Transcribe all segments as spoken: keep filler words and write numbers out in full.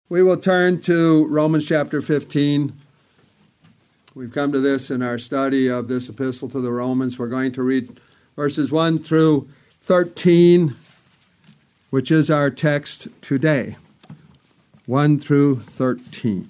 We will turn to Romans chapter fifteen. We've come to this in our study of this epistle to the Romans. We're going to read verses one through thirteen, which is our text today. one through thirteen.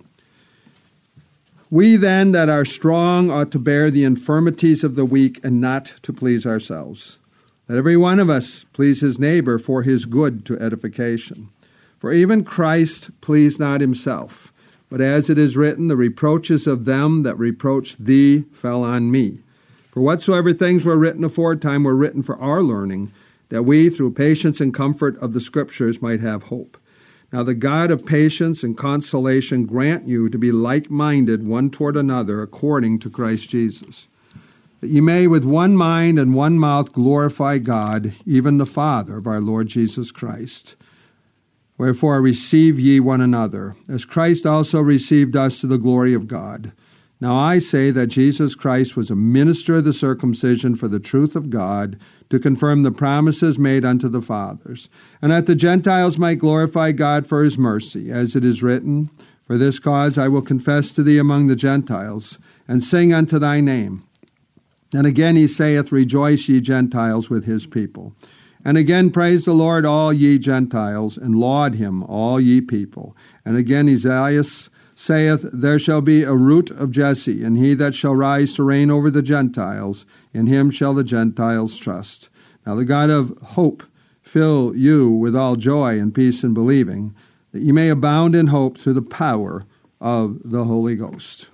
We then that are strong ought to bear the infirmities of the weak and not to please ourselves. Let every one of us please his neighbor for his good to edification. For even Christ pleased not himself, but as it is written, the reproaches of them that reproached thee fell on me. For whatsoever things were written aforetime were written for our learning, that we through patience and comfort of the Scriptures might have hope. Now the God of patience and consolation grant you to be like-minded one toward another according to Christ Jesus, that ye may with one mind and one mouth glorify God, even the Father of our Lord Jesus Christ. Wherefore receive ye one another, as Christ also received us to the glory of God. Now I say that Jesus Christ was a minister of the circumcision for the truth of God, to confirm the promises made unto the fathers, and that the Gentiles might glorify God for his mercy, as it is written, For this cause I will confess to thee among the Gentiles, and sing unto thy name. And again he saith, Rejoice, ye Gentiles, with his people. And again, praise the Lord, all ye Gentiles, and laud him, all ye people. And again, Esaias saith, There shall be a root of Jesse, and he that shall rise to reign over the Gentiles, in him shall the Gentiles trust. Now the God of hope fill you with all joy and peace in believing, that ye may abound in hope through the power of the Holy Ghost.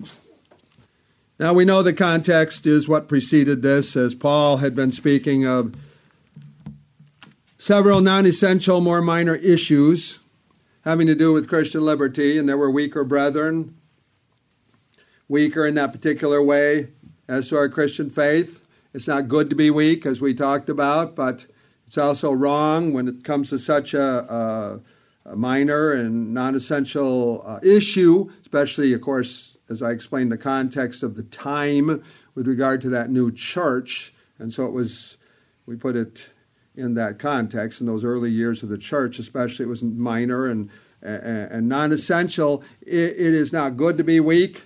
Now we know the context is what preceded this, as Paul had been speaking of several non-essential, more minor issues having to do with Christian liberty, and there were weaker brethren, weaker in that particular way as to our Christian faith. It's not good to be weak, as we talked about, but it's also wrong when it comes to such a, a, a minor and non-essential uh, issue, especially, of course, as I explained, the context of the time with regard to that new church. And so it was, we put it in that context, in those early years of the church, especially, it was minor and, and, and non-essential. It, it is not good to be weak.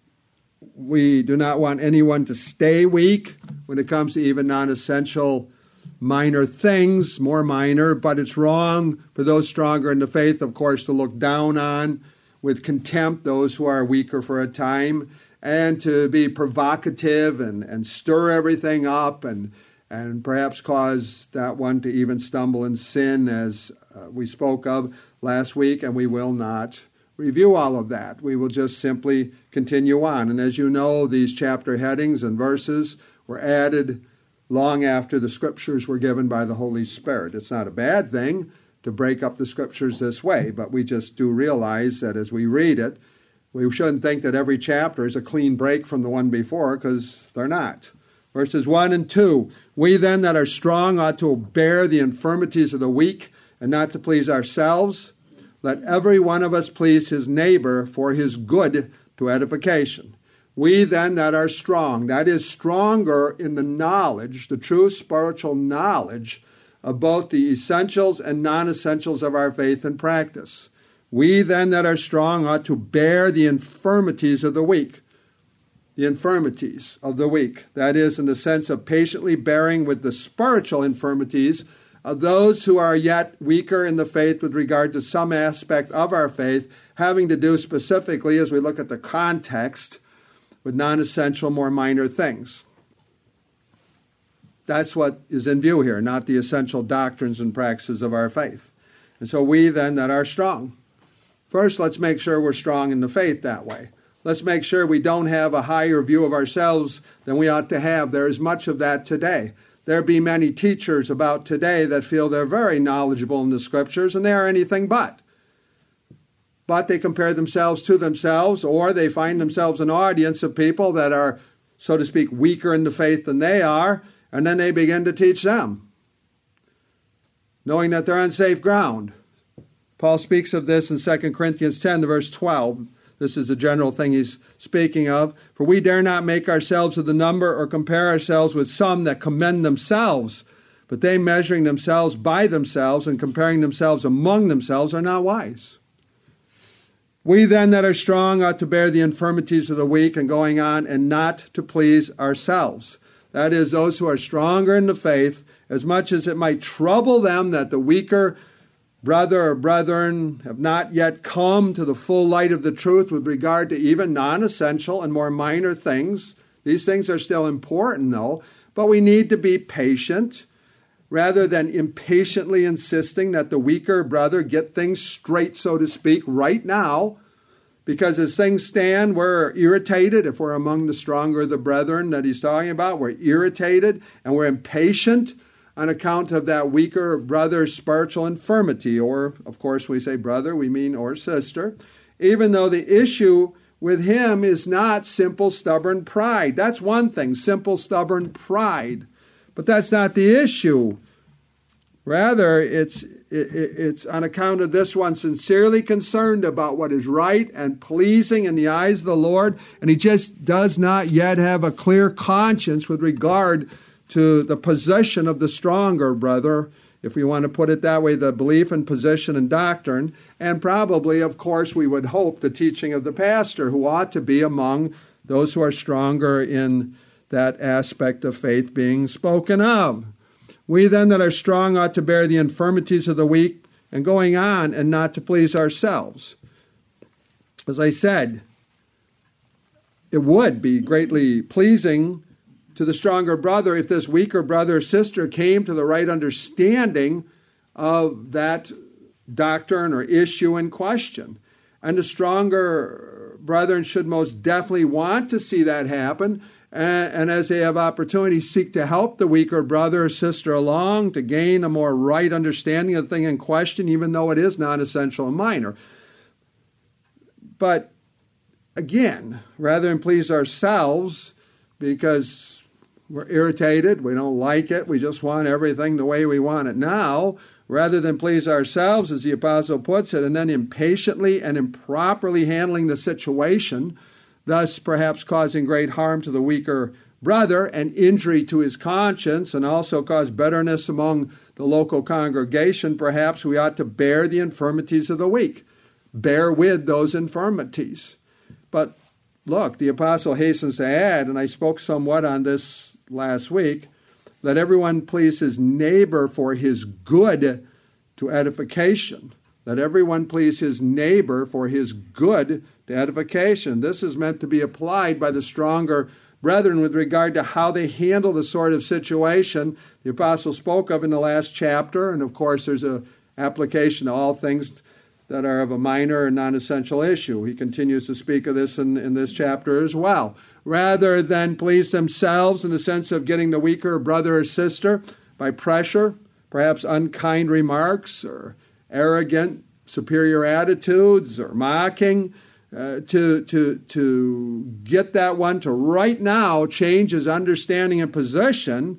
We do not want anyone to stay weak when it comes to even non-essential minor things, more minor, but it's wrong for those stronger in the faith, of course, to look down on with contempt those who are weaker for a time, and to be provocative and, and stir everything up and and perhaps cause that one to even stumble in sin, as uh, we spoke of last week, and we will not review all of that. We will just simply continue on. And as you know, these chapter headings and verses were added long after the Scriptures were given by the Holy Spirit. It's not a bad thing to break up the Scriptures this way, but we just do realize that as we read it, we shouldn't think that every chapter is a clean break from the one before, because they're not. Verses one and two, We then that are strong ought to bear the infirmities of the weak, and not to please ourselves. Let every one of us please his neighbor for his good to edification. We then that are strong, that is, stronger in the knowledge, the true spiritual knowledge of both the essentials and non-essentials of our faith and practice. We then that are strong ought to bear the infirmities of the weak. The infirmities of the weak. That is, in the sense of patiently bearing with the spiritual infirmities of those who are yet weaker in the faith with regard to some aspect of our faith, having to do specifically, as we look at the context, with non-essential, more minor things. That's what is in view here, not the essential doctrines and practices of our faith. And so we then that are strong. First, let's make sure we're strong in the faith that way. Let's make sure we don't have a higher view of ourselves than we ought to have. There is much of that today. There be many teachers about today that feel they're very knowledgeable in the Scriptures, and they are anything but. But they compare themselves to themselves, or they find themselves an audience of people that are, so to speak, weaker in the faith than they are, and then they begin to teach them, knowing that they're on safe ground. Paul speaks of this in Second Corinthians ten, verse twelve. This is the general thing he's speaking of. For we dare not make ourselves of the number or compare ourselves with some that commend themselves, but they measuring themselves by themselves and comparing themselves among themselves are not wise. We then that are strong ought to bear the infirmities of the weak, and going on, and not to please ourselves. That is, those who are stronger in the faith, as much as it might trouble them that the weaker brother or brethren have not yet come to the full light of the truth with regard to even non-essential and more minor things. These things are still important, though, but we need to be patient rather than impatiently insisting that the weaker brother get things straight, so to speak, right now. Because as things stand, we're irritated. If we're among the stronger of the brethren that he's talking about, we're irritated and we're impatient on account of that weaker brother's spiritual infirmity. Or, of course, we say brother, we mean or sister. Even though the issue with him is not simple, stubborn pride. That's one thing, simple, stubborn pride. But that's not the issue. Rather, it's it's on account of this one sincerely concerned about what is right and pleasing in the eyes of the Lord, and he just does not yet have a clear conscience with regard to the position of the stronger brother, if we want to put it that way, the belief and position and doctrine, and probably, of course, we would hope the teaching of the pastor, who ought to be among those who are stronger in that aspect of faith being spoken of. We then that are strong ought to bear the infirmities of the weak, and going on, and not to please ourselves. As I said, it would be greatly pleasing to the stronger brother if this weaker brother or sister came to the right understanding of that doctrine or issue in question. And the stronger brethren should most definitely want to see that happen, and, and as they have opportunity, seek to help the weaker brother or sister along to gain a more right understanding of the thing in question, even though it is non-essential and minor. But again, rather than please ourselves, because we're irritated, we don't like it, we just want everything the way we want it now, rather than please ourselves, as the apostle puts it, and then impatiently and improperly handling the situation, thus perhaps causing great harm to the weaker brother and injury to his conscience, and also cause bitterness among the local congregation, perhaps we ought to bear the infirmities of the weak. Bear with those infirmities. But look, the apostle hastens to add, and I spoke somewhat on this last week, let everyone please his neighbor for his good to edification. Let everyone please his neighbor for his good to edification. This is meant to be applied by the stronger brethren with regard to how they handle the sort of situation the apostle spoke of in the last chapter. And of course, there's an application to all things that are of a minor and non-essential issue. He continues to speak of this in, in this chapter as well. Rather than please themselves in the sense of getting the weaker brother or sister by pressure, perhaps unkind remarks or arrogant, superior attitudes or mocking, uh, to, to, to get that one to right now change his understanding and position,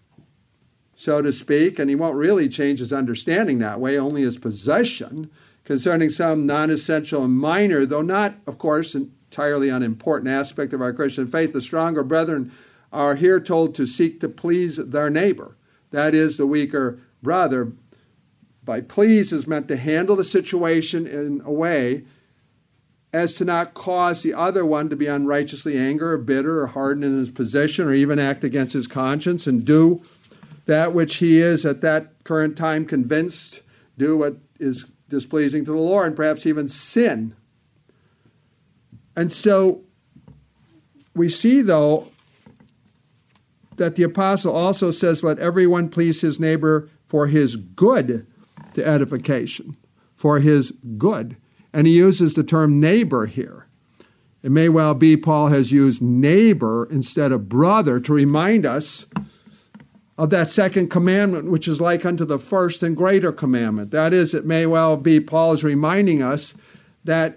so to speak, and he won't really change his understanding that way, only his possession, concerning some non-essential and minor, though not, of course, entirely unimportant aspect of our Christian faith. The stronger brethren are here told to seek to please their neighbor. That is, the weaker brother. By please is meant to handle the situation in a way as to not cause the other one to be unrighteously angry or bitter or hardened in his position or even act against his conscience and do that which he is at that current time convinced, do what is displeasing to the Lord, and perhaps even sin. And so we see, though, that the apostle also says, let everyone please his neighbor for his good to edification, for his good. And he uses the term neighbor here. It may well be Paul has used neighbor instead of brother to remind us of that second commandment, which is like unto the first and greater commandment. That is, it may well be Paul is reminding us that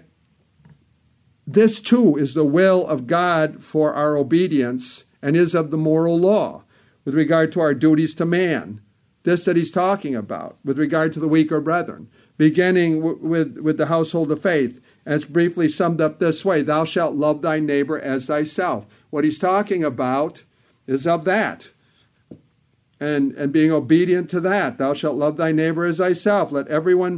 this too is the will of God for our obedience and is of the moral law with regard to our duties to man. This that he's talking about with regard to the weaker brethren, beginning w- with, with the household of faith. And it's briefly summed up this way, thou shalt love thy neighbor as thyself. What he's talking about is of that. And, and being obedient to that. Thou shalt love thy neighbor as thyself. Let everyone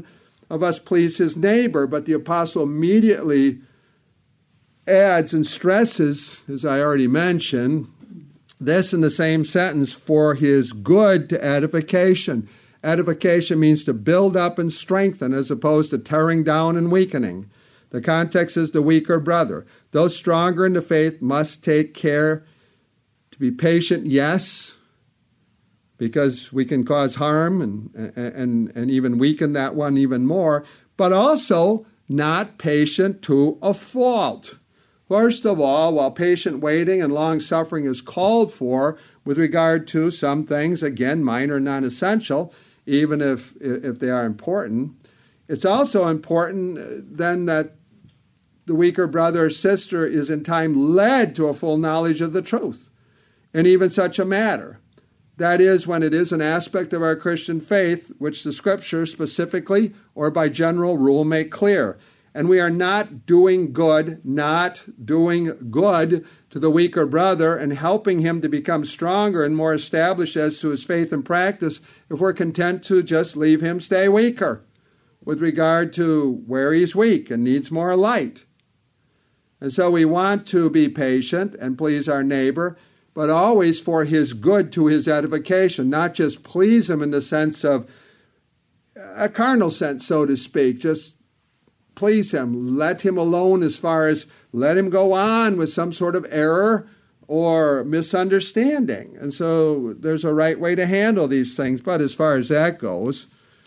of us please his neighbor. But the apostle immediately adds and stresses, as I already mentioned, this in the same sentence, for his good to edification. Edification means to build up and strengthen as opposed to tearing down and weakening. The context is the weaker brother. Those stronger in the faith must take care to be patient, yes, because we can cause harm and, and, and even weaken that one even more, but also not patient to a fault. First of all, while patient waiting and long-suffering is called for with regard to some things, again, minor, non-essential, even if, if they are important, it's also important then that the weaker brother or sister is in time led to a full knowledge of the truth in even such a matter. That is, when it is an aspect of our Christian faith which the Scriptures specifically or by general rule make clear. And we are not doing good, not doing good to the weaker brother and helping him to become stronger and more established as to his faith and practice if we're content to just leave him stay weaker with regard to where he's weak and needs more light. And so we want to be patient and please our neighbor, but always for his good to his edification, not just please him in the sense of a carnal sense, so to speak, just please him, let him alone as far as let him go on with some sort of error or misunderstanding. And so there's a right way to handle these things, but as far as that goes,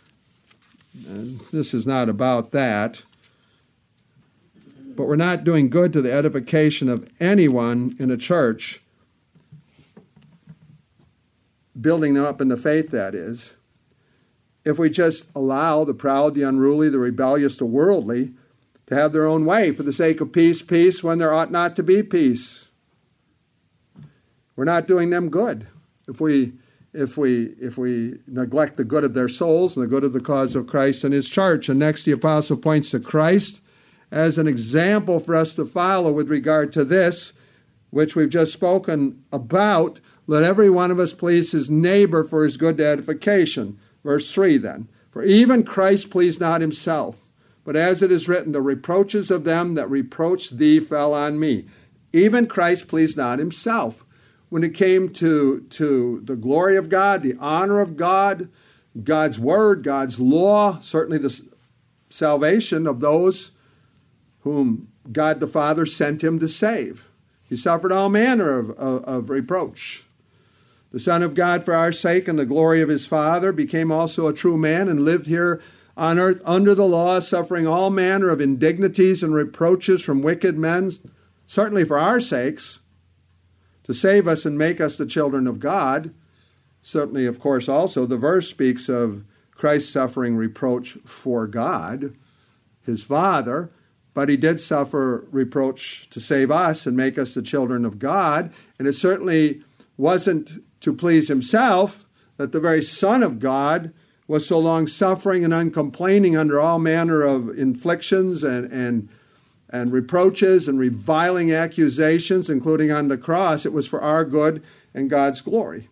this is not about that. But we're not doing good to the edification of anyone in a church, building them up in the faith, that is, if we just allow the proud, the unruly, the rebellious, the worldly to have their own way for the sake of peace, peace, when there ought not to be peace. We're not doing them good if we if we if we neglect the good of their souls and the good of the cause of Christ and his church. And next the apostle points to Christ as an example for us to follow with regard to this, which we've just spoken about. Let every one of us please his neighbor for his good edification. Verse three then, for even Christ pleased not himself, but as it is written, the reproaches of them that reproached thee fell on me. Even Christ pleased not himself. When it came to, to the glory of God, the honor of God, God's word, God's law, certainly the salvation of those whom God the Father sent him to save. He suffered all manner of, of, of reproach. The Son of God, for our sake and the glory of his Father, became also a true man and lived here on earth under the law, suffering all manner of indignities and reproaches from wicked men, certainly for our sakes, to save us and make us the children of God. Certainly, of course, also the verse speaks of Christ suffering reproach for God, his Father, but he did suffer reproach to save us and make us the children of God. And it certainly wasn't to please himself that the very Son of God was so long suffering and uncomplaining under all manner of inflictions and, and, and reproaches and reviling accusations, including on the cross. It was for our good and God's glory.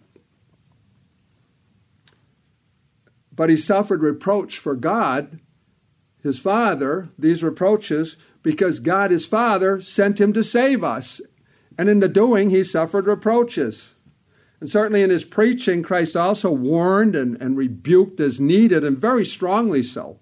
But he suffered reproach for God, his Father, these reproaches, because God, his Father, sent him to save us. And in the doing, he suffered reproaches. And certainly in his preaching, Christ also warned and, and rebuked as needed, and very strongly so.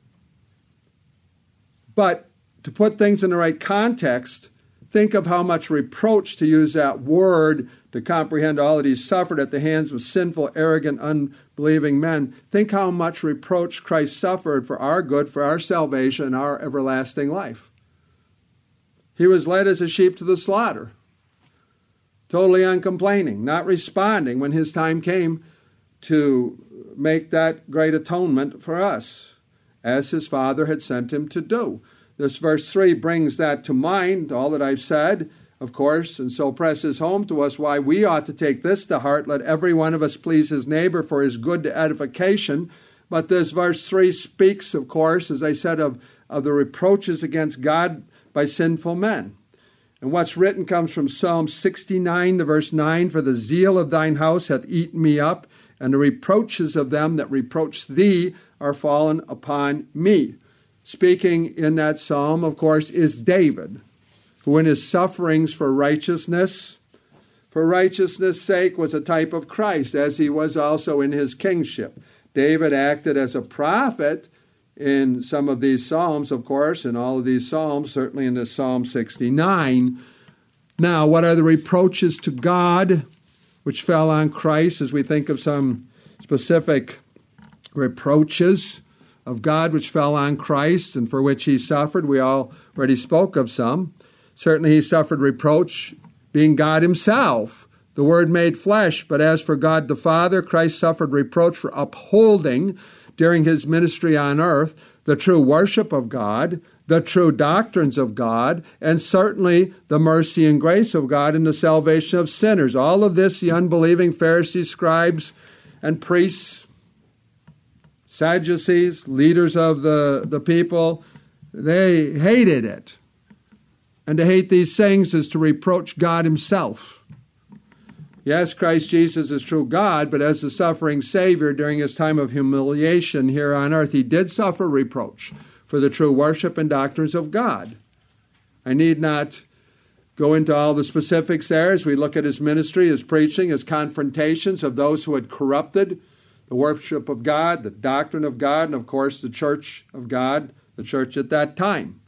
But to put things in the right context, think of how much reproach, to use that word to comprehend all that he suffered at the hands of sinful, arrogant, unbelieving men. Think how much reproach Christ suffered for our good, for our salvation, and our everlasting life. He was led as a sheep to the slaughter, totally uncomplaining, not responding when his time came to make that great atonement for us, as his Father had sent him to do. This verse three brings that to mind, all that I've said, of course, and so presses home to us why we ought to take this to heart. Let every one of us please his neighbor for his good to edification. But this verse three speaks, of course, as I said, of, of the reproaches against God by sinful men. And what's written comes from Psalm sixty-nine, the verse nine, for the zeal of thine house hath eaten me up, and the reproaches of them that reproach thee are fallen upon me. Speaking in that psalm, of course, is David, who in his sufferings for righteousness, for righteousness' sake, was a type of Christ, as he was also in his kingship. David acted as a prophet in some of these psalms, of course, in all of these psalms, certainly in this Psalm sixty-nine. Now, what are the reproaches to God which fell on Christ, as we think of some specific reproaches of God which fell on Christ and for which he suffered? We already spoke of some. Certainly he suffered reproach being God himself, the Word made flesh. But as for God the Father, Christ suffered reproach for upholding during his ministry on earth the true worship of God, the true doctrines of God, and certainly the mercy and grace of God in the salvation of sinners. All of this, the unbelieving Pharisees, scribes, and priests, Sadducees, leaders of the, the people, they hated it. And to hate these things is to reproach God himself. Yes, Christ Jesus is true God, but as the suffering Savior during his time of humiliation here on earth, he did suffer reproach for the true worship and doctrines of God. I need not go into all the specifics there as we look at his ministry, his preaching, his confrontations of those who had corrupted the worship of God, the doctrine of God, and of course the church of God, the church at that time.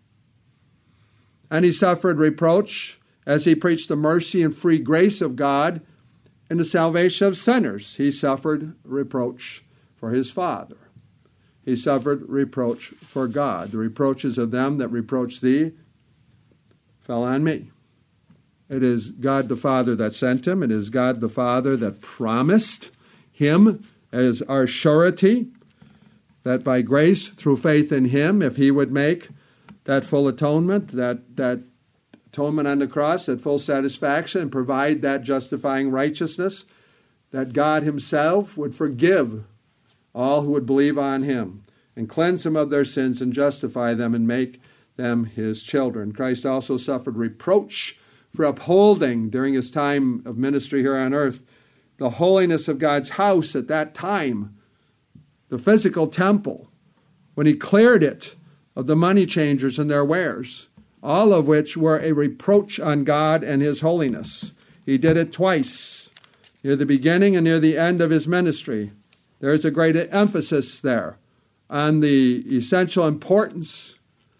And he suffered reproach as he preached the mercy and free grace of God and the salvation of sinners. He suffered reproach for his Father. He suffered reproach for God. The reproaches of them that reproach thee fell on me. It is God the Father that sent him. It is God the Father that promised him as our surety that by grace, through faith in him, if he would make that full atonement, that, that atonement on the cross, that full satisfaction, and provide that justifying righteousness, that God himself would forgive all who would believe on him and cleanse them of their sins and justify them and make them his children. Christ also suffered reproach for upholding, during his time of ministry here on earth, the holiness of God's house at that time, the physical temple, when he cleared it of the money changers and their wares, all of which were a reproach on God and his holiness. He did it twice, near the beginning and near the end of his ministry. There is a great emphasis there on the essential importance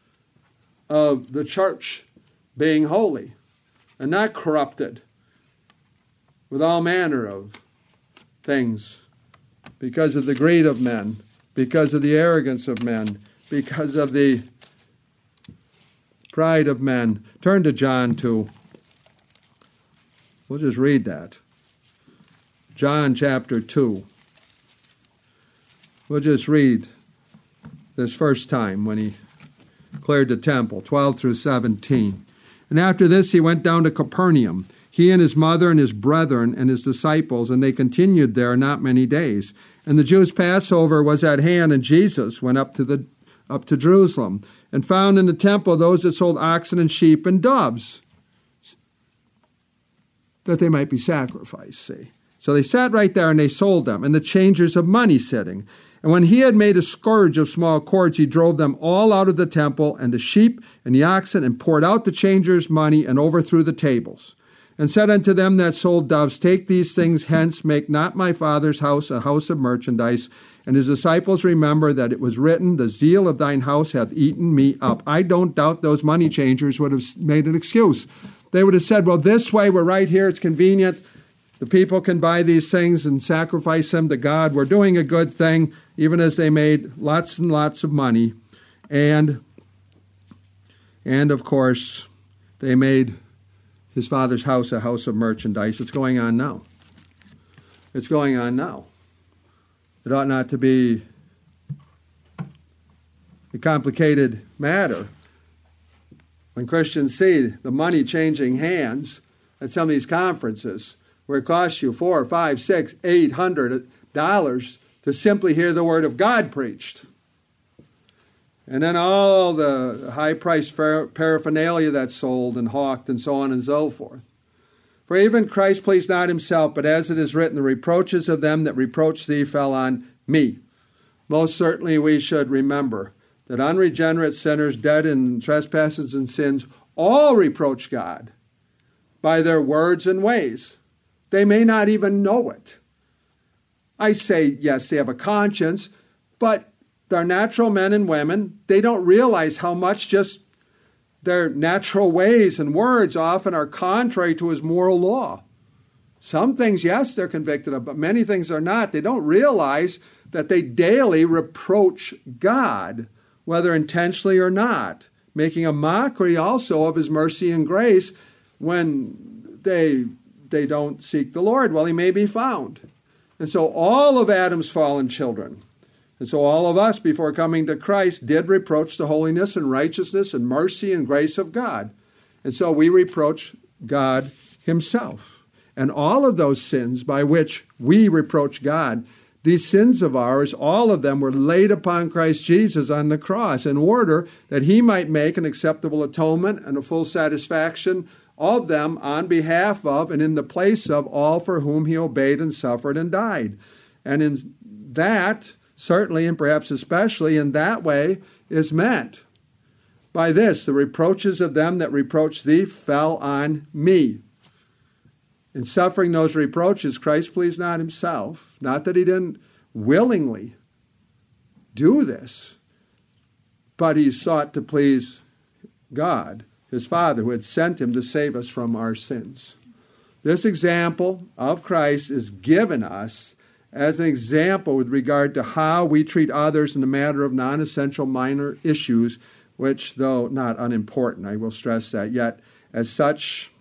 of the church being holy and not corrupted with all manner of things because of the greed of men, because of the arrogance of men, because of the pride of men. Turn to John two. We'll just read that. John chapter two. We'll just read this first time when he cleared the temple, twelve through seventeen. And after this he went down to Capernaum, he and his mother and his brethren and his disciples, and they continued there not many days. And the Jews' Passover was at hand, and Jesus went up to the up to Jerusalem, and found in the temple those that sold oxen and sheep and doves, that they might be sacrificed, see. So they sat right there, and they sold them, and the changers of money sitting. And when he had made a scourge of small cords, he drove them all out of the temple, and the sheep and the oxen, and poured out the changers' money, and overthrew the tables. And said unto them that sold doves, Take these things hence, make not my Father's house a house of merchandise. And his disciples remember that it was written, The zeal of thine house hath eaten me up. I don't doubt those money changers would have made an excuse. They would have said, well, this way, we're right here, it's convenient. The people can buy these things and sacrifice them to God. We're doing a good thing, even as they made lots and lots of money. And, and of course, they made his Father's house a house of merchandise. It's going on now. It's going on now. It ought not to be a complicated matter. When Christians see the money changing hands at some of these conferences, where it costs you four, five, six, eight hundred dollars to simply hear the word of God preached, and then all the high-priced paraphernalia that's sold and hawked and so on and so forth. For even Christ pleased not himself, but as it is written, the reproaches of them that reproach thee fell on me. most certainly we should remember that unregenerate sinners dead in trespasses and sins all reproach God by their words and ways. They may not even know it. I say, yes, they have a conscience, but they're natural men and women. They don't realize how much just their natural ways and words often are contrary to his moral law. Some things, yes, they're convicted of, but many things are not. They don't realize that they daily reproach God, whether intentionally or not, making a mockery also of his mercy and grace when they, they don't seek the Lord while he may be found. And so all of Adam's fallen children, and so all of us before coming to Christ did reproach the holiness and righteousness and mercy and grace of God. And so we reproach God himself. And all of those sins by which we reproach God, these sins of ours, all of them were laid upon Christ Jesus on the cross in order that he might make an acceptable atonement and a full satisfaction of them on behalf of and in the place of all for whom he obeyed and suffered and died. And in that, certainly and perhaps especially in that way, is meant by this: the reproaches of them that reproach thee fell on me. In suffering those reproaches, Christ pleased not himself, not that he didn't willingly do this, but he sought to please God, his Father, who had sent him to save us from our sins. This example of Christ is given us as an example with regard to how we treat others in the matter of non-essential minor issues, which, though not unimportant, I will stress that, yet as such,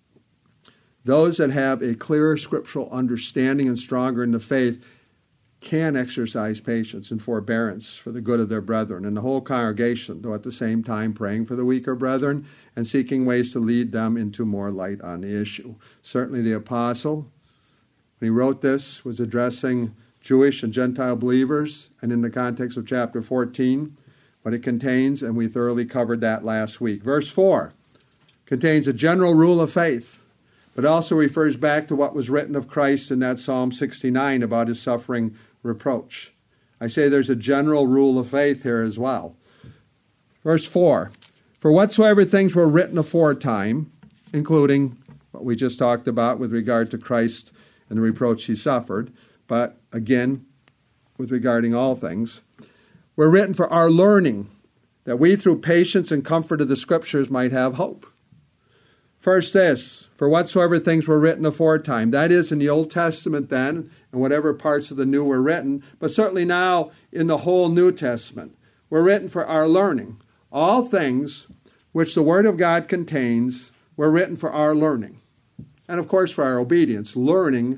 those that have a clearer scriptural understanding and stronger in the faith can exercise patience and forbearance for the good of their brethren and the whole congregation, though at the same time praying for the weaker brethren and seeking ways to lead them into more light on the issue. Certainly the apostle, when he wrote this, was addressing Jewish and Gentile believers, and in the context of chapter fourteen, what it contains, and we thoroughly covered that last week. Verse four contains a general rule of faith, but also refers back to what was written of Christ in that Psalm sixty-nine about his suffering reproach. I say there's a general rule of faith here as well. Verse four, for whatsoever things were written aforetime, including what we just talked about with regard to Christ and the reproach he suffered, but again, with regarding all things, were written for our learning, that we through patience and comfort of the Scriptures might have hope. First this, for whatsoever things were written aforetime. That is in the Old Testament then, and whatever parts of the New were written, but certainly now in the whole New Testament, were written for our learning. All things which the Word of God contains were written for our learning. And of course for our obedience, learning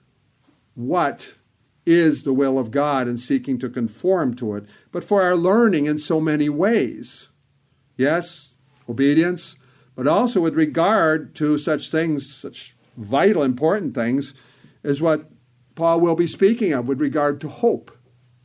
what is the will of God and seeking to conform to it, but for our learning in so many ways. Yes, obedience, but also with regard to such things, such vital, important things, as what Paul will be speaking of with regard to hope.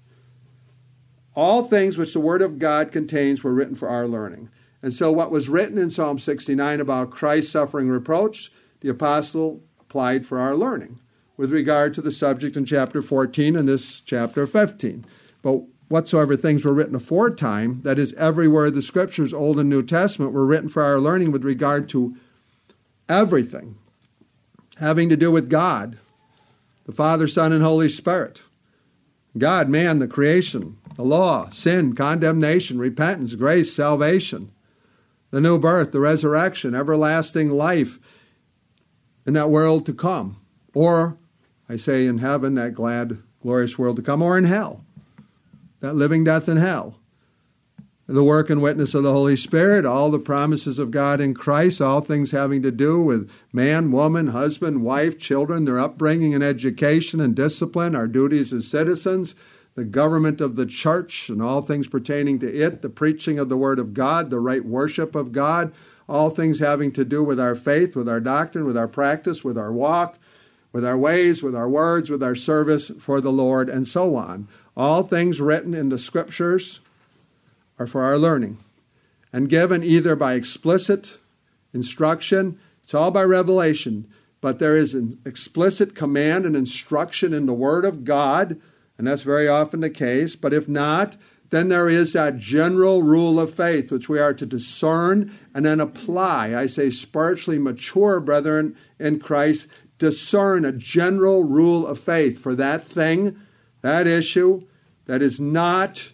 All things which the Word of God contains were written for our learning. And so what was written in Psalm sixty-nine about Christ's suffering reproach, the apostle applied for our learning with regard to the subject in chapter fourteen and this chapter fifteen. But whatsoever things were written aforetime, that is, every word of the Scriptures, Old and New Testament, were written for our learning with regard to everything having to do with God, the Father, Son, and Holy Spirit. God, man, the creation, the law, sin, condemnation, repentance, grace, salvation, the new birth, the resurrection, everlasting life in that world to come. Or, I say in heaven, that glad, glorious world to come, or in hell, that living death in hell. The work and witness of the Holy Spirit, all the promises of God in Christ, all things having to do with man, woman, husband, wife, children, their upbringing and education and discipline, our duties as citizens, the government of the church and all things pertaining to it, the preaching of the Word of God, the right worship of God, all things having to do with our faith, with our doctrine, with our practice, with our walk, with our ways, with our words, with our service for the Lord, and so on. All things written in the Scriptures are for our learning and given either by explicit instruction, it's all by revelation, but there is an explicit command and instruction in the Word of God And that's very often the case. But if not, then there is that general rule of faith, which we are to discern and then apply. I say spiritually mature brethren in Christ, discern a general rule of faith for that thing, that issue, that is not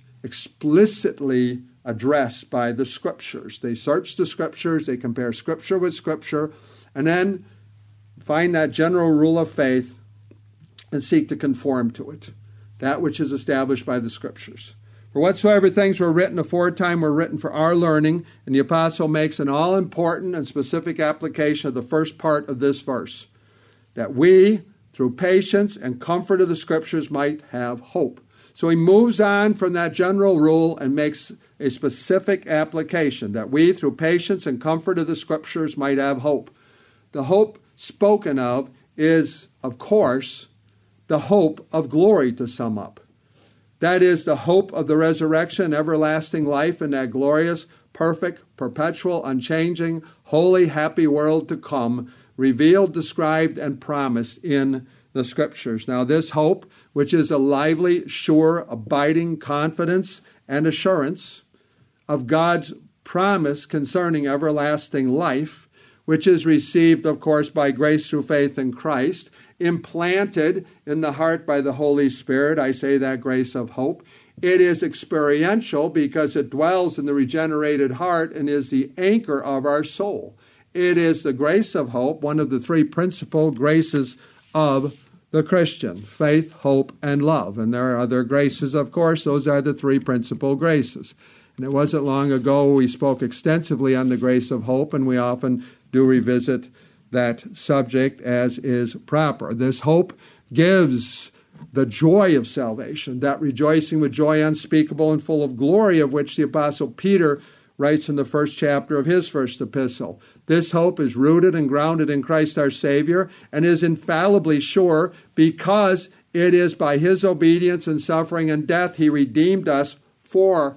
explicitly addressed by the Scriptures. They search the Scriptures, they compare Scripture with Scripture, and then find that general rule of faith and seek to conform to it, that which is established by the Scriptures. For whatsoever things were written aforetime were written for our learning, and the apostle makes an all-important and specific application of the first part of this verse, that we, through patience and comfort of the Scriptures, might have hope. So he moves on from that general rule and makes a specific application, that we, through patience and comfort of the Scriptures, might have hope. The hope spoken of is, of course, the hope of glory, to sum up. That is the hope of the resurrection, everlasting life in that glorious, perfect, perpetual, unchanging, holy, happy world to come, revealed, described, and promised in the Scriptures. Now this hope, which is a lively, sure, abiding confidence and assurance of God's promise concerning everlasting life, which is received, of course, by grace through faith in Christ, implanted in the heart by the Holy Spirit. I say that grace of hope. It is experiential because it dwells in the regenerated heart and is the anchor of our soul. It is the grace of hope, one of the three principal graces of the Christian: faith, hope, and love. And there are other graces, of course. Those are the three principal graces. And it wasn't long ago we spoke extensively on the grace of hope, and we often do revisit that subject as is proper. This hope gives the joy of salvation, that rejoicing with joy unspeakable and full of glory, of which the Apostle Peter writes in the first chapter of his first epistle. This hope is rooted and grounded in Christ our Savior and is infallibly sure because it is by his obedience and suffering and death he redeemed us for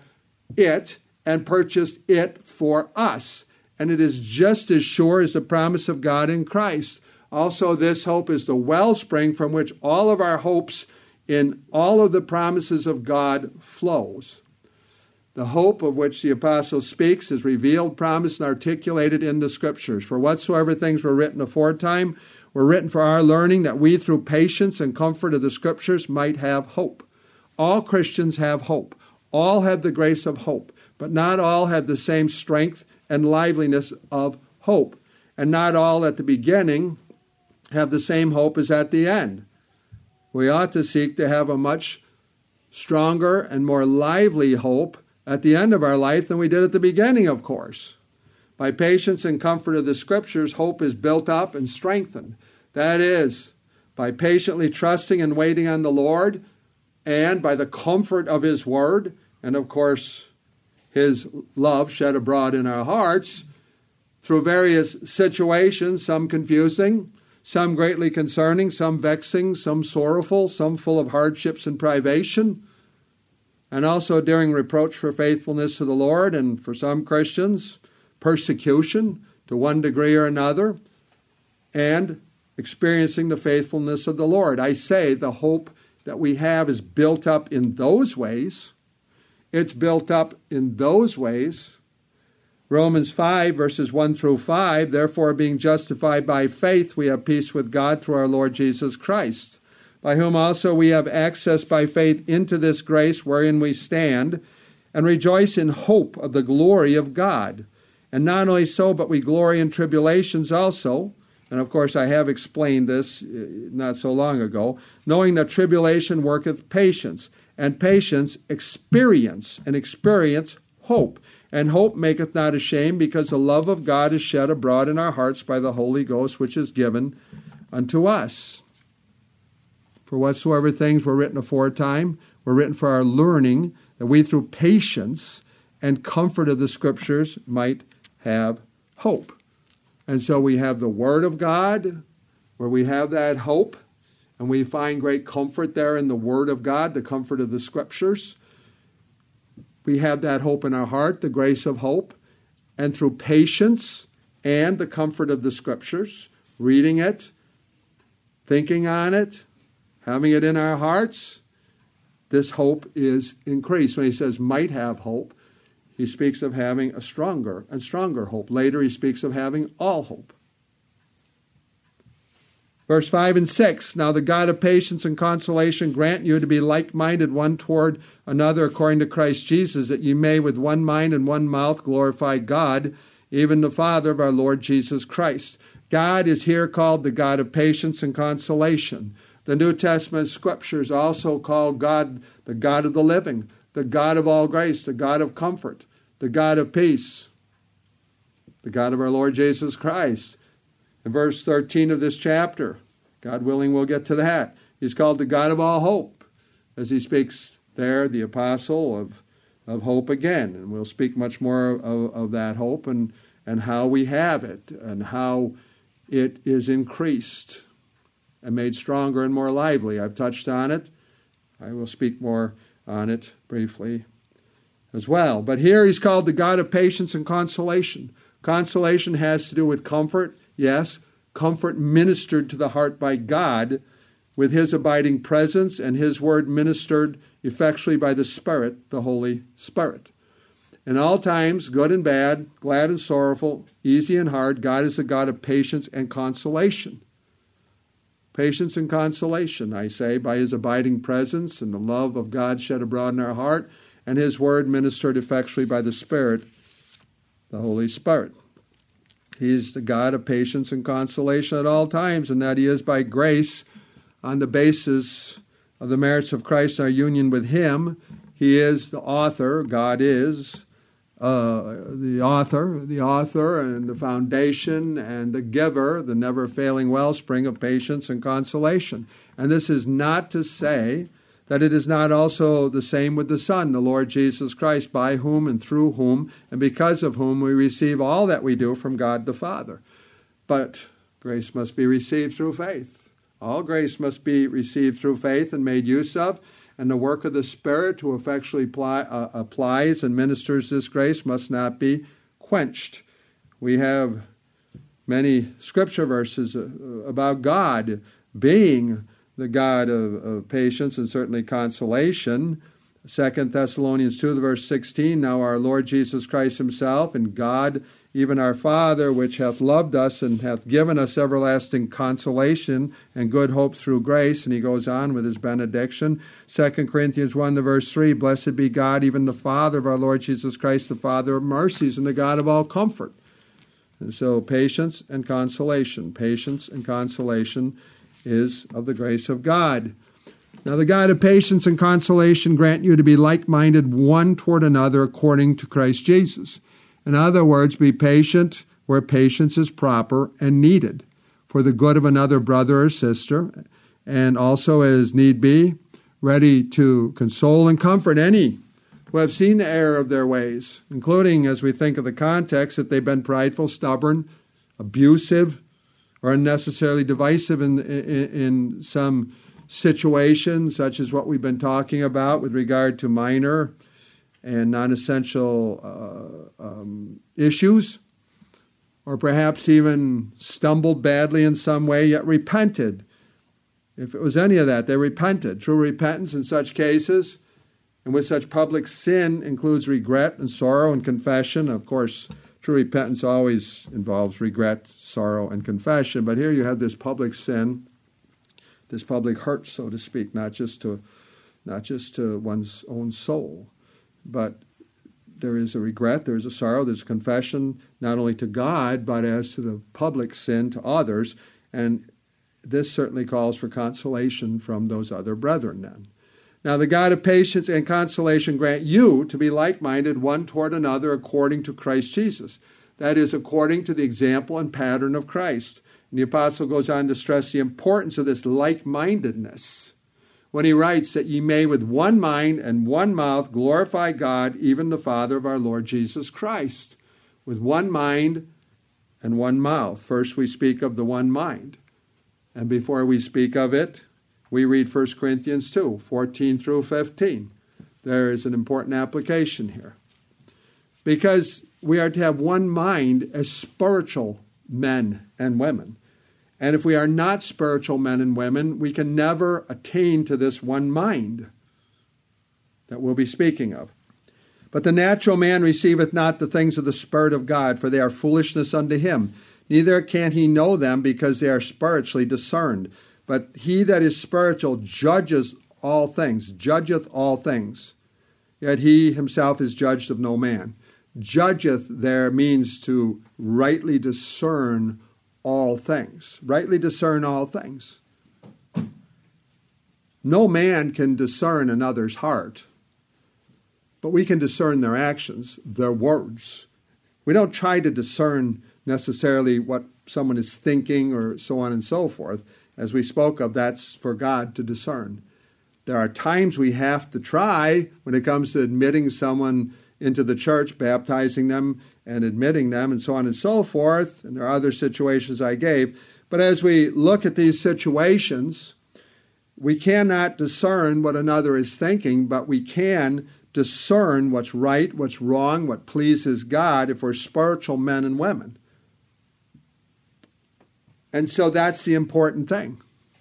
it and purchased it for us. And it is just as sure as the promise of God in Christ. Also, this hope is the wellspring from which all of our hopes in all of the promises of God flows. The hope of which the apostle speaks is revealed, promised, and articulated in the Scriptures. For whatsoever things were written aforetime were written for our learning, that we through patience and comfort of the Scriptures might have hope. All Christians have hope. All have the grace of hope, but not all have the same strength and liveliness of hope. And not all at the beginning have the same hope as at the end. We ought to seek to have a much stronger and more lively hope at the end of our life than we did at the beginning, of course. By patience and comfort of the Scriptures, hope is built up and strengthened. That is, by patiently trusting and waiting on the Lord, and by the comfort of His Word, and of course, His love shed abroad in our hearts, through various situations, some confusing, some greatly concerning, some vexing, some sorrowful, some full of hardships and privation, and also during reproach for faithfulness to the Lord, and for some Christians, persecution to one degree or another, and experiencing the faithfulness of the Lord. I say the hope that we have is built up in those ways. It's built up in those ways. Romans five, verses one through five, therefore being justified by faith, we have peace with God through our Lord Jesus Christ, by whom also we have access by faith into this grace wherein we stand, and rejoice in hope of the glory of God. And not only so, but we glory in tribulations also. And of course I have explained this not so long ago, knowing that tribulation worketh patience, and patience experience, and experience hope. And hope maketh not ashamed, because the love of God is shed abroad in our hearts by the Holy Ghost, which is given unto us. For whatsoever things were written aforetime were written for our learning, that we through patience and comfort of the Scriptures might have hope. And so we have the Word of God, where we have that hope, and we find great comfort there in the Word of God, the comfort of the Scriptures. We have that hope in our heart, the grace of hope, and through patience and the comfort of the Scriptures, reading it, thinking on it, having it in our hearts, this hope is increased. When he says might have hope, he speaks of having a stronger and stronger hope. Later he speaks of having all hope. Verse five and six, now the God of patience and consolation grant you to be like-minded one toward another according to Christ Jesus, that you may with one mind and one mouth glorify God, even the Father of our Lord Jesus Christ. God is here called the God of patience and consolation. The New Testament scriptures also call God the God of the living, the God of all grace, the God of comfort, the God of peace, the God of our Lord Jesus Christ. In verse thirteen of this chapter, God willing, we'll get to that. He's called the God of all hope, as he speaks there, the apostle of, of hope again. And we'll speak much more of, of that hope and, and how we have it and how it is increased and made stronger and more lively. I've touched on it. I will speak more on it briefly as well. But here he's called the God of patience and consolation. Consolation has to do with comfort. Yes, comfort ministered to the heart by God with his abiding presence and his word ministered effectually by the Spirit, the Holy Spirit. In all times, good and bad, glad and sorrowful, easy and hard, God is a God of patience and consolation. Patience and consolation, I say, by his abiding presence and the love of God shed abroad in our heart, and his word ministered effectually by the Spirit, the Holy Spirit. He's the God of patience and consolation at all times, and that he is by grace on the basis of the merits of Christ, our union with him. He is the author, God is uh, the author, the author and the foundation and the giver, the never-failing wellspring of patience and consolation. And this is not to say that it is not also the same with the Son, the Lord Jesus Christ, by whom and through whom and because of whom we receive all that we do from God the Father. But grace must be received through faith. All grace must be received through faith and made use of, and the work of the Spirit who effectually apply, uh, applies and ministers this grace must not be quenched. We have many scripture verses uh, about God being the God of, of patience and certainly consolation. Second Thessalonians two, verse sixteen, now our Lord Jesus Christ himself and God, even our Father, which hath loved us and hath given us everlasting consolation and good hope through grace. And he goes on with his benediction. Second Corinthians one, the verse three, blessed be God, even the Father of our Lord Jesus Christ, the Father of mercies and the God of all comfort. And so patience and consolation, patience and consolation is of the grace of God. Now the God of patience and consolation grant you to be like-minded one toward another according to Christ Jesus. In other words, be patient where patience is proper and needed for the good of another brother or sister, and also as need be, ready to console and comfort any who have seen the error of their ways, including, as we think of the context, if they've been prideful, stubborn, abusive, or unnecessarily divisive in, in, in some situation, such as what we've been talking about with regard to minor and non-essential uh, um, issues, or perhaps even stumbled badly in some way, yet repented. If it was any of that, they repented. True repentance in such cases, and with such public sin, includes regret and sorrow and confession. Of course, true repentance always involves regret, sorrow, and confession. But here you have this public sin, this public hurt, so to speak, not just to, not just to one's own soul, but there is a regret, there is a sorrow, there's a confession, not only to God, but as to the public sin to others. And this certainly calls for consolation from those other brethren then. Now the God of patience and consolation grant you to be like-minded one toward another according to Christ Jesus. That is, according to the example and pattern of Christ. And the apostle goes on to stress the importance of this like-mindedness when he writes that ye may with one mind and one mouth glorify God, even the Father of our Lord Jesus Christ. With one mind and one mouth. First we speak of the one mind. And before we speak of it, we read First Corinthians two, fourteen through fifteen. There is an important application here. Because we are to have one mind as spiritual men and women. And if we are not spiritual men and women, we can never attain to this one mind. that we'll be speaking of. But the natural man receiveth not the things of the Spirit of God, for they are foolishness unto him. Neither can he know them, because they are spiritually discerned. But he that is spiritual judges all things, judgeth all things. Yet he himself is judged of no man. Judgeth there means to rightly discern all things. Rightly discern all things. No man can discern another's heart, but we can discern their actions, their words. We don't try to discern necessarily what someone is thinking or so on and so forth. As we spoke of, that's for God to discern. There are times we have to try when it comes to admitting someone into the church, baptizing them and admitting them, and so on and so forth. And there are other situations I gave. But as we look at these situations, we cannot discern what another is thinking, but we can discern what's right, what's wrong, what pleases God if we're spiritual men and women. And so that's the important thing.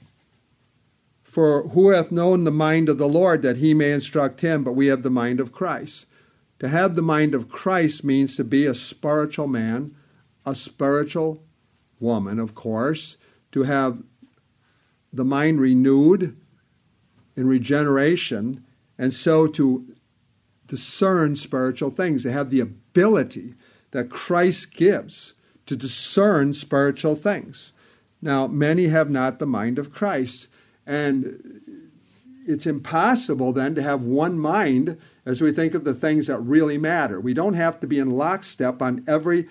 For who hath known the mind of the Lord, that he may instruct him? But we have the mind of Christ. To have the mind of Christ means to be a spiritual man, a spiritual woman, of course, to have the mind renewed in regeneration, and so to discern spiritual things, to have the ability that Christ gives to discern spiritual things. Now, many have not the mind of Christ, and it's impossible then to have one mind as we think of the things that really matter. We don't have to be in lockstep on every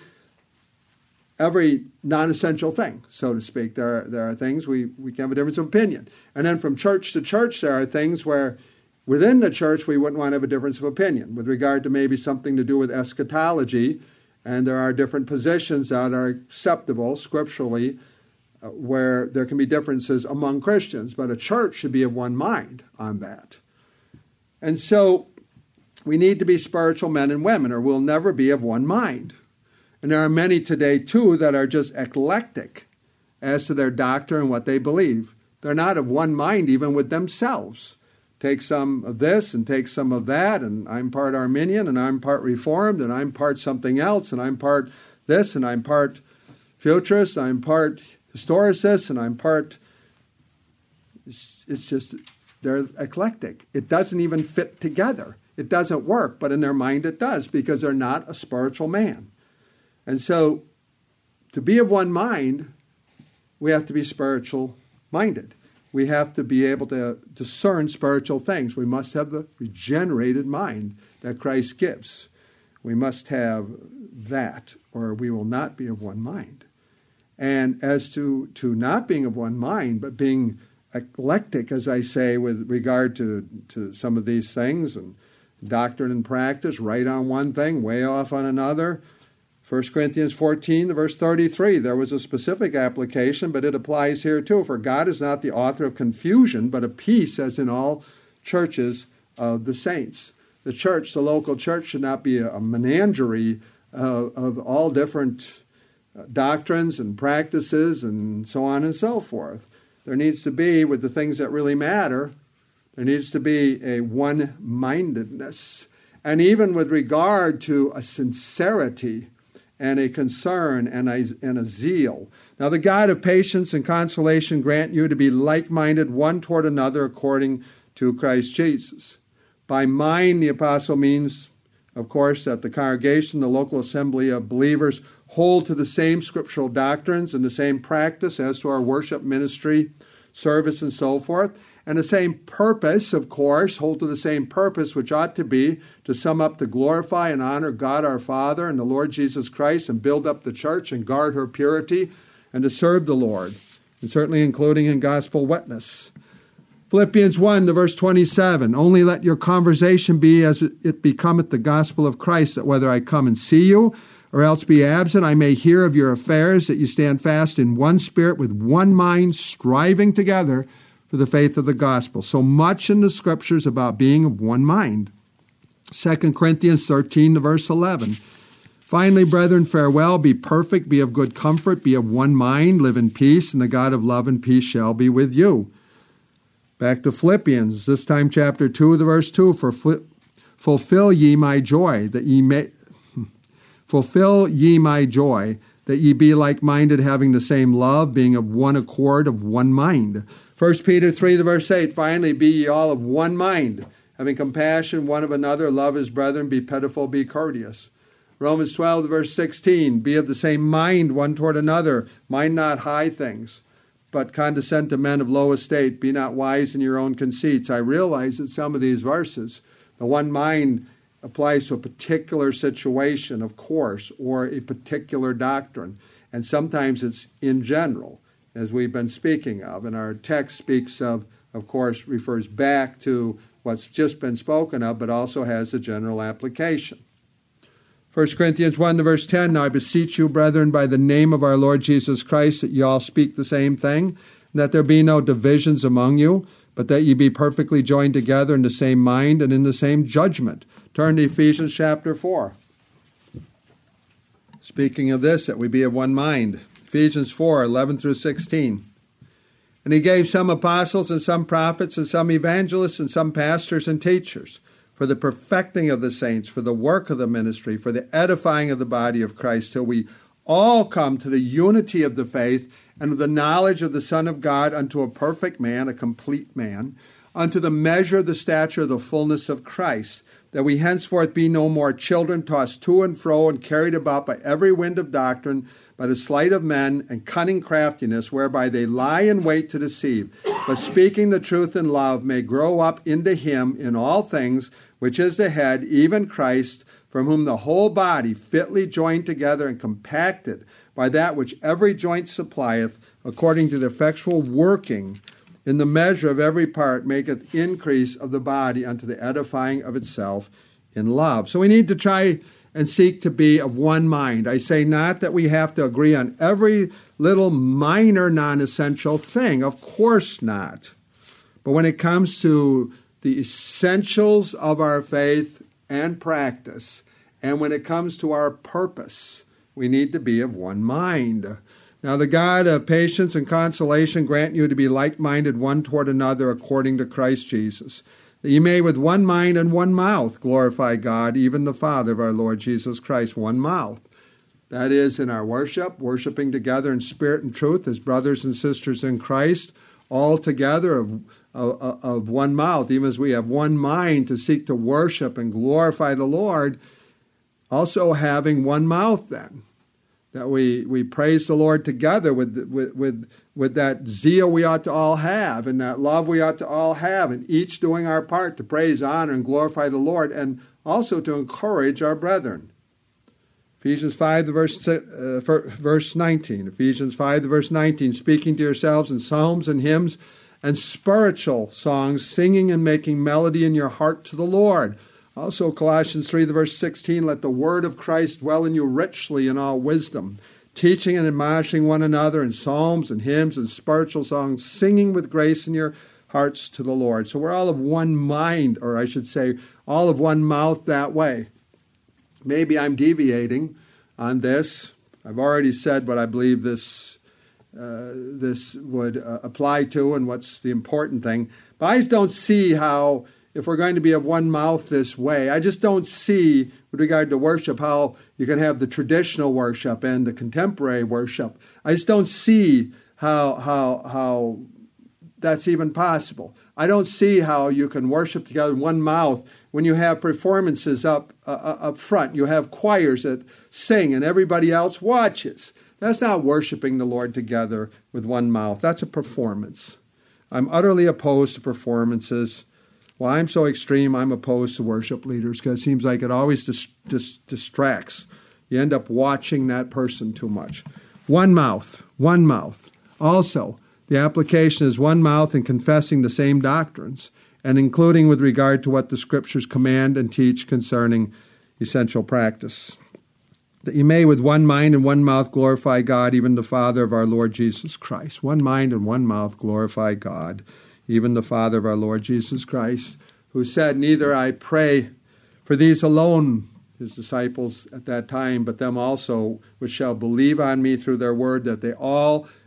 every non-essential thing, so to speak. There are, there are things we, we can have a difference of opinion. And then from church to church, there are things where within the church we wouldn't want to have a difference of opinion with regard to maybe something to do with eschatology, and there are different positions that are acceptable scripturally uh, where there can be differences among Christians, but a church should be of one mind on that. And so we need to be spiritual men and women, or we'll never be of one mind. And there are many today, too, that are just eclectic as to their doctrine and what they believe. They're not of one mind even with themselves. Take some of this and take some of that, and I'm part Arminian, and I'm part Reformed, and I'm part something else, and I'm part this, and I'm part Futurist, I'm part Historicist, and I'm part... It's, it's just, they're eclectic. It doesn't even fit together. It doesn't work, but in their mind it does, because they're not a spiritual man. And so, to be of one mind, we have to be spiritual-minded. We have to be able to discern spiritual things. We must have the regenerated mind that Christ gives. We must have that, or we will not be of one mind. And as to, to not being of one mind, but being eclectic, as I say, with regard to, to some of these things, and doctrine and practice, right on one thing, way off on another. First Corinthians fourteen, verse thirty-three, there was a specific application, but it applies here too. For God is not the author of confusion, but of peace, as in all churches of the saints. The church, the local church, should not be a menagerie of, of all different doctrines and practices and so on and so forth. There needs to be, with the things that really matter, there needs to be a one-mindedness. And even with regard to a sincerity and a concern and a, and a zeal. Now the God of patience and consolation grant you to be like-minded one toward another according to Christ Jesus. By mind, the apostle means, of course, that the congregation, the local assembly of believers, hold to the same scriptural doctrines and the same practice as to our worship ministry, service, and so forth. And the same purpose, of course, hold to the same purpose, which ought to be to sum up to glorify and honor God our Father and the Lord Jesus Christ, and build up the church and guard her purity, and to serve the Lord, and certainly including in gospel witness. Philippians one, the verse twenty-seven, only let your conversation be as it becometh the gospel of Christ, that whether I come and see you, or else be absent, I may hear of your affairs, that you stand fast in one spirit, with one mind, striving together for the faith of the gospel. So much in the scriptures about being of one mind. Second Corinthians thirteen, verse eleven. Finally, brethren, farewell, be perfect, be of good comfort, be of one mind, live in peace, and the God of love and peace shall be with you. Back to Philippians, this time chapter two, the verse two, for fulfill ye my joy, that ye may fulfill ye my joy, that ye be like-minded, having the same love, being of one accord, of one mind. First Peter three, the verse eight, finally, be ye all of one mind, having compassion one of another, love his brethren, be pitiful, be courteous. Romans twelve, the verse sixteen, be of the same mind one toward another, mind not high things, but condescend to men of low estate, be not wise in your own conceits. I realize that some of these verses, the one mind applies to a particular situation, of course, or a particular doctrine. And sometimes it's in general, as we've been speaking of. And our text speaks of, of course, refers back to what's just been spoken of, but also has a general application. First Corinthians one, verse ten, now I beseech you, brethren, by the name of our Lord Jesus Christ, that ye all speak the same thing, and that there be no divisions among you, but that ye be perfectly joined together in the same mind and in the same judgment. Turn to Ephesians chapter four. Speaking of this, that we be of one mind. Ephesians four, eleven through sixteen. And he gave some apostles and some prophets and some evangelists and some pastors and teachers, for the perfecting of the saints, for the work of the ministry, for the edifying of the body of Christ, till we all come to the unity of the faith and of the knowledge of the Son of God, unto a perfect man, a complete man, unto the measure of the stature of the fullness of Christ, that we henceforth be no more children, tossed to and fro and carried about by every wind of doctrine, by the sleight of men and cunning craftiness, whereby they lie in wait to deceive, but speaking the truth in love may grow up into him in all things, which is the head, even Christ, from whom the whole body, fitly joined together and compacted by that which every joint supplieth, according to the effectual working in the measure of every part, maketh increase of the body unto the edifying of itself in love. So we need to try and seek to be of one mind. I say not that we have to agree on every little minor non-essential thing. Of course not. But when it comes to the essentials of our faith and practice, and when it comes to our purpose, we need to be of one mind. Now the God of patience and consolation grant you to be like-minded one toward another according to Christ Jesus, that ye may with one mind and one mouth glorify God, even the Father of our Lord Jesus Christ. One mouth. That is, in our worship, worshiping together in spirit and truth as brothers and sisters in Christ, all together of, of, of one mouth, even as we have one mind to seek to worship and glorify the Lord, also having one mouth then. That we, we praise the Lord together with, with, with, with that zeal we ought to all have, and that love we ought to all have, and each doing our part to praise, honor, and glorify the Lord, and also to encourage our brethren. Ephesians five, the verse, uh, verse nineteen. Ephesians five, the verse nineteen, speaking to yourselves in psalms and hymns and spiritual songs, singing and making melody in your heart to the Lord. Also Colossians three, the verse sixteen, let the word of Christ dwell in you richly in all wisdom, teaching and admonishing one another in psalms and hymns and spiritual songs, singing with grace in your hearts to the Lord. So we're all of one mind, or I should say, all of one mouth that way. Maybe I'm deviating on this. I've already said what I believe this uh, this would uh, apply to and what's the important thing. But I just don't see how, if we're going to be of one mouth this way, I just don't see, with regard to worship, how you can have the traditional worship and the contemporary worship. I just don't see how how how that's even possible. I don't see how you can worship together in one mouth when you have performances up uh, up front. You have choirs that sing and everybody else watches. That's not worshiping the Lord together with one mouth. That's a performance. I'm utterly opposed to performances. Well, I'm so extreme, I'm opposed to worship leaders because it seems like it always dis- dis- distracts. You end up watching that person too much. One mouth, one mouth. Also, the application is one mouth in confessing the same doctrines and including with regard to what the Scriptures command and teach concerning essential practice. That you may with one mind and one mouth glorify God, even the Father of our Lord Jesus Christ. One mind and one mouth glorify God, even the Father of our Lord Jesus Christ, who said, neither I pray for these alone, his disciples at that time, but them also which shall believe on me through their word, that they all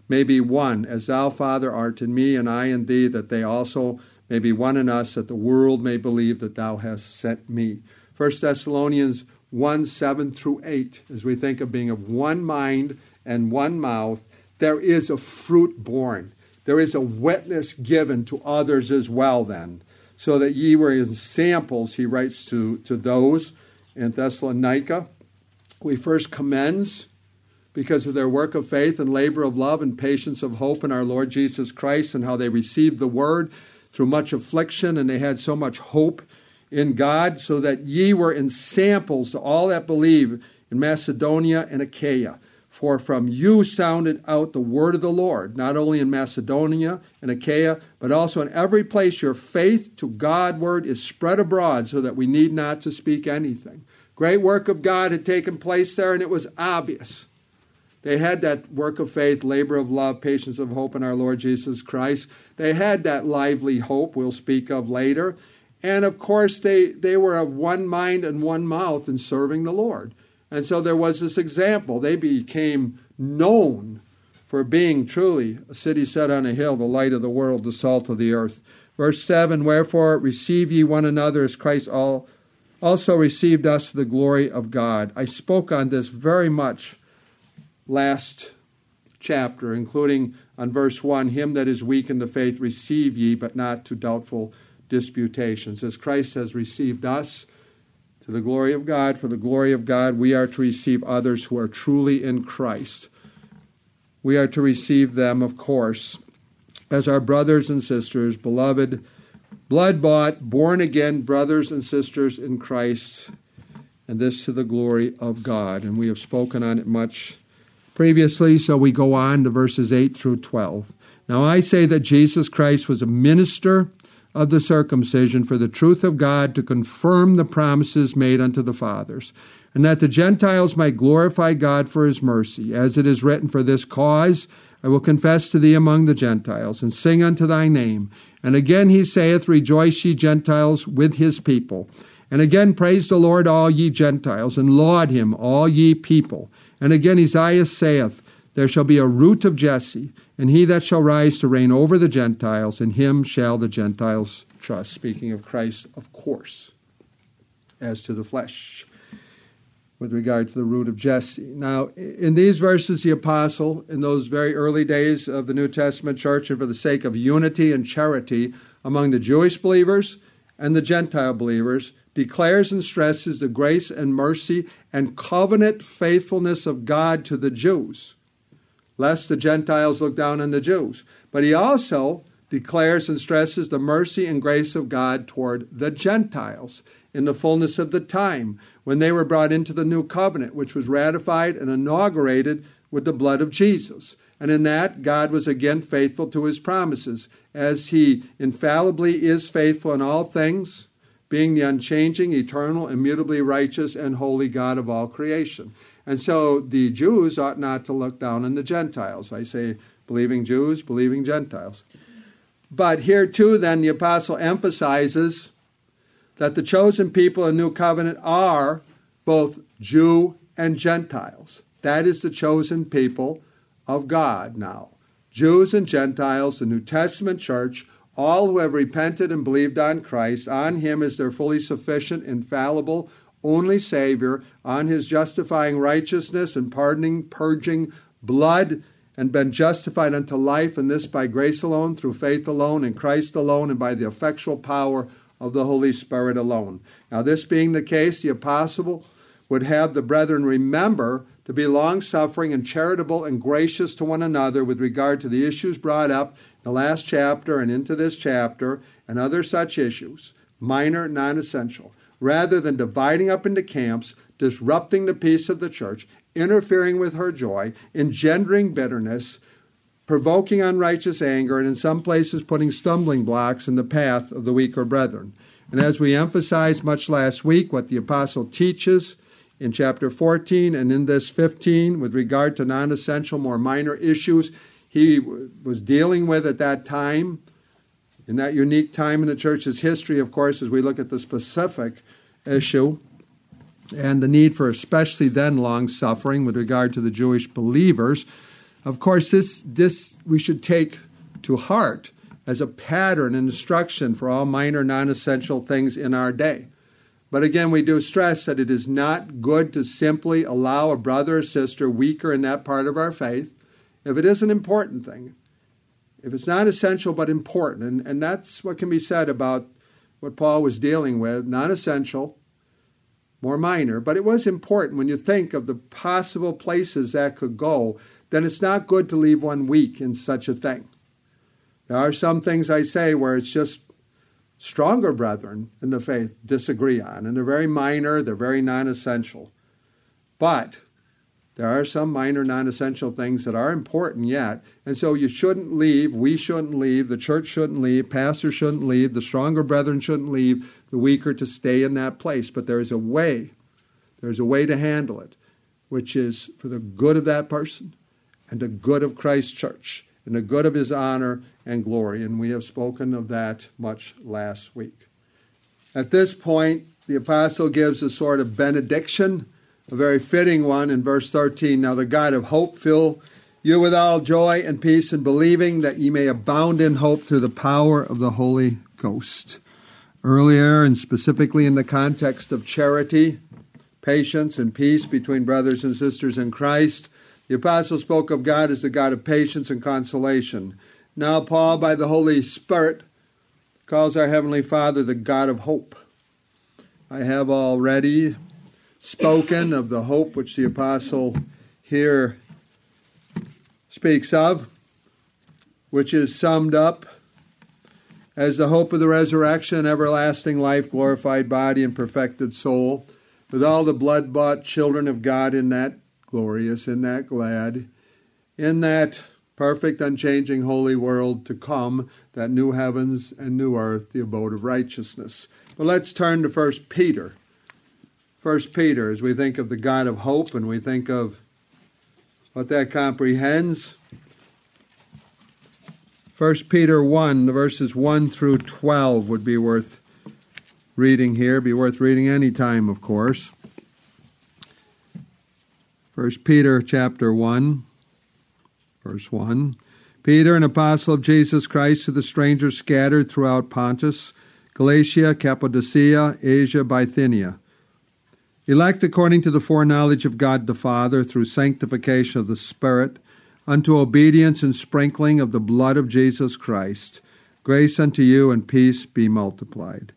may be one, as thou, Father, art in me, and I in thee, that they also may be one in us, that the world may believe that thou hast sent me. First Thessalonians one, seven through eight, as we think of being of one mind and one mouth, there is a fruit born. There is a witness given to others as well then, so that ye were examples, he writes to, to those in Thessalonica, who he first commends because of their work of faith and labor of love and patience of hope in our Lord Jesus Christ, and how they received the word through much affliction, and they had so much hope in God, so that ye were ensamples to all that believe in Macedonia and Achaia. For from you sounded out the word of the Lord, not only in Macedonia and Achaia, but also in every place your faith to God-ward is spread abroad, so that we need not to speak anything. Great work of God had taken place there, and it was obvious. They had that work of faith, labor of love, patience of hope in our Lord Jesus Christ. They had that lively hope we'll speak of later. And of course, they, they were of one mind and one mouth in serving the Lord. And so there was this example. They became known for being truly a city set on a hill, the light of the world, the salt of the earth. Verse seven, wherefore receive ye one another as Christ all, also received us to the glory of God. I spoke on this very much last chapter, including on verse one, him that is weak in the faith receive ye, but not to doubtful disputations. As Christ has received us to the glory of God, for the glory of God, we are to receive others who are truly in Christ. We are to receive them, of course, as our brothers and sisters, beloved, blood-bought, born-again brothers and sisters in Christ, and this to the glory of God. And we have spoken on it much previously, so we go on to verses eight through twelve. Now I say that Jesus Christ was a minister of the circumcision for the truth of God, to confirm the promises made unto the fathers, and that the Gentiles might glorify God for his mercy. As it is written, for this cause I will confess to thee among the Gentiles, and sing unto thy name. And again he saith, rejoice ye Gentiles with his people. And again praise the Lord all ye Gentiles, and laud him all ye people. And again Isaiah saith, there shall be a root of Jesse, and he that shall rise to reign over the Gentiles, in him shall the Gentiles trust. Speaking of Christ, of course, as to the flesh, with regard to the root of Jesse. Now, in these verses, the apostle, in those very early days of the New Testament church, and for the sake of unity and charity among the Jewish believers and the Gentile believers, declares and stresses the grace and mercy and covenant faithfulness of God to the Jews, lest the Gentiles look down on the Jews. But he also declares and stresses the mercy and grace of God toward the Gentiles in the fullness of the time, when they were brought into the new covenant, which was ratified and inaugurated with the blood of Jesus. And in that, God was again faithful to his promises, as he infallibly is faithful in all things, being the unchanging, eternal, immutably righteous, and holy God of all creation. And so the Jews ought not to look down on the Gentiles. I say believing Jews, believing Gentiles. But here too, then, the apostle emphasizes that the chosen people in the new covenant are both Jew and Gentiles. That is the chosen people of God now. Jews and Gentiles, the New Testament church, all who have repented and believed on Christ, on him as their fully sufficient, infallible, only Savior, on his justifying righteousness and pardoning, purging blood, and been justified unto life, and this by grace alone, through faith alone, in Christ alone, and by the effectual power of the Holy Spirit alone. Now, this being the case, the apostle would have the brethren remember to be long-suffering and charitable and gracious to one another with regard to the issues brought up in the last chapter and into this chapter, and other such issues, minor, non-essential, rather than dividing up into camps, disrupting the peace of the church, interfering with her joy, engendering bitterness, provoking unrighteous anger, and in some places putting stumbling blocks in the path of the weaker brethren. And as we emphasized much last week, what the apostle teaches in chapter fourteen and in this fifteen with regard to non-essential, more minor issues he was dealing with at that time, in that unique time in the church's history, of course, as we look at the specific issue and the need for especially then long-suffering with regard to the Jewish believers. Of course, this, this we should take to heart as a pattern and instruction for all minor non-essential things in our day. But again, we do stress that it is not good to simply allow a brother or sister weaker in that part of our faith if it is an important thing. If it's not essential but important, and, and that's what can be said about what Paul was dealing with, not essential, more minor, but it was important when you think of the possible places that could go, then it's not good to leave one weak in such a thing. There are some things I say where it's just stronger brethren in the faith disagree on, and they're very minor, they're very non-essential. But there are some minor non-essential things that are important yet, and so you shouldn't leave, we shouldn't leave, the church shouldn't leave, pastors shouldn't leave, the stronger brethren shouldn't leave, the weaker to stay in that place. But there is a way, there's a way to handle it, which is for the good of that person and the good of Christ's church and the good of his honor and glory. And we have spoken of that much last week. At this point, the apostle gives a sort of benediction, a very fitting one in verse thirteen. Now the God of hope fill you with all joy and peace in believing, that ye may abound in hope through the power of the Holy Ghost. Earlier, and specifically in the context of charity, patience, and peace between brothers and sisters in Christ, the apostle spoke of God as the God of patience and consolation. Now Paul, by the Holy Spirit, calls our Heavenly Father the God of hope. I have already spoken of the hope which the apostle here speaks of, which is summed up as the hope of the resurrection, everlasting life, glorified body, and perfected soul, with all the blood-bought children of God in that glorious, in that glad, in that perfect, unchanging, holy world to come, that new heavens and new earth, the abode of righteousness. But let's turn to First Peter. First Peter, as we think of the God of hope and we think of what that comprehends. First Peter one, the verses one through twelve would be worth reading here, be worth reading any time, of course. First Peter chapter one, verse one. Peter, an apostle of Jesus Christ, to the strangers scattered throughout Pontus, Galatia, Cappadocia, Asia, Bithynia, elect according to the foreknowledge of God the Father, through sanctification of the Spirit, unto obedience and sprinkling of the blood of Jesus Christ, grace unto you and peace be multiplied.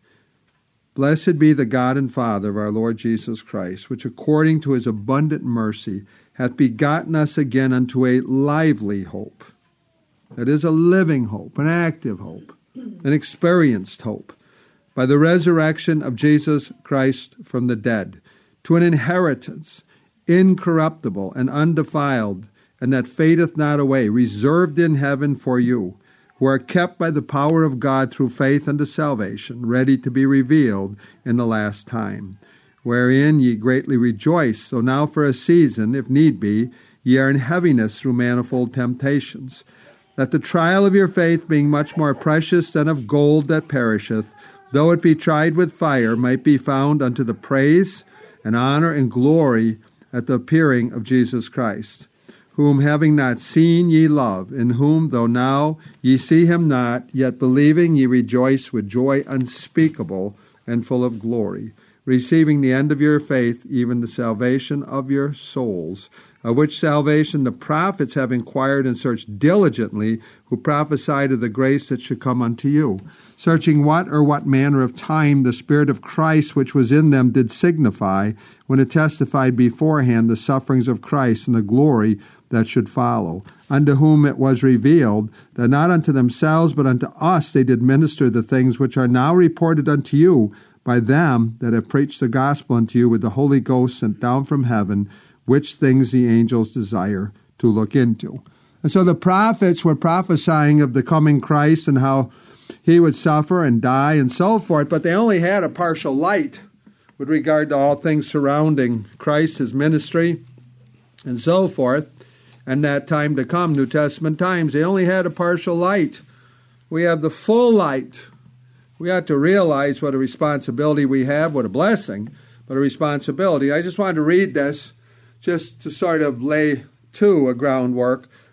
Blessed be the God and Father of our Lord Jesus Christ, which according to his abundant mercy hath begotten us again unto a lively hope. That is a living hope, an active hope, an experienced hope, by the resurrection of Jesus Christ from the dead, to an inheritance incorruptible and undefiled, and that fadeth not away, reserved in heaven for you, who are kept by the power of God through faith unto salvation, ready to be revealed in the last time, wherein ye greatly rejoice, though now for a season, if need be, ye are in heaviness through manifold temptations, that the trial of your faith, being much more precious than of gold that perisheth, though it be tried with fire, might be found unto the praise and honor and glory at the appearing of Jesus Christ, whom having not seen ye love, in whom, though now ye see him not, yet believing ye rejoice with joy unspeakable and full of glory, receiving the end of your faith, even the salvation of your souls, of which salvation the prophets have inquired and searched diligently, who prophesied of the grace that should come unto you, searching what or what manner of time the Spirit of Christ which was in them did signify, when it testified beforehand the sufferings of Christ and the glory that should follow, unto whom it was revealed that not unto themselves but unto us they did minister the things which are now reported unto you by them that have preached the gospel unto you with the Holy Ghost sent down from heaven, which things the angels desire to look into. And so the prophets were prophesying of the coming Christ and how he would suffer and die and so forth, but they only had a partial light with regard to all things surrounding Christ, his ministry, and so forth. And that time to come, New Testament times, they only had a partial light. We have the full light. We have to realize what a responsibility we have, what a blessing, but a responsibility. I just wanted to read this just to sort of lay to a groundwork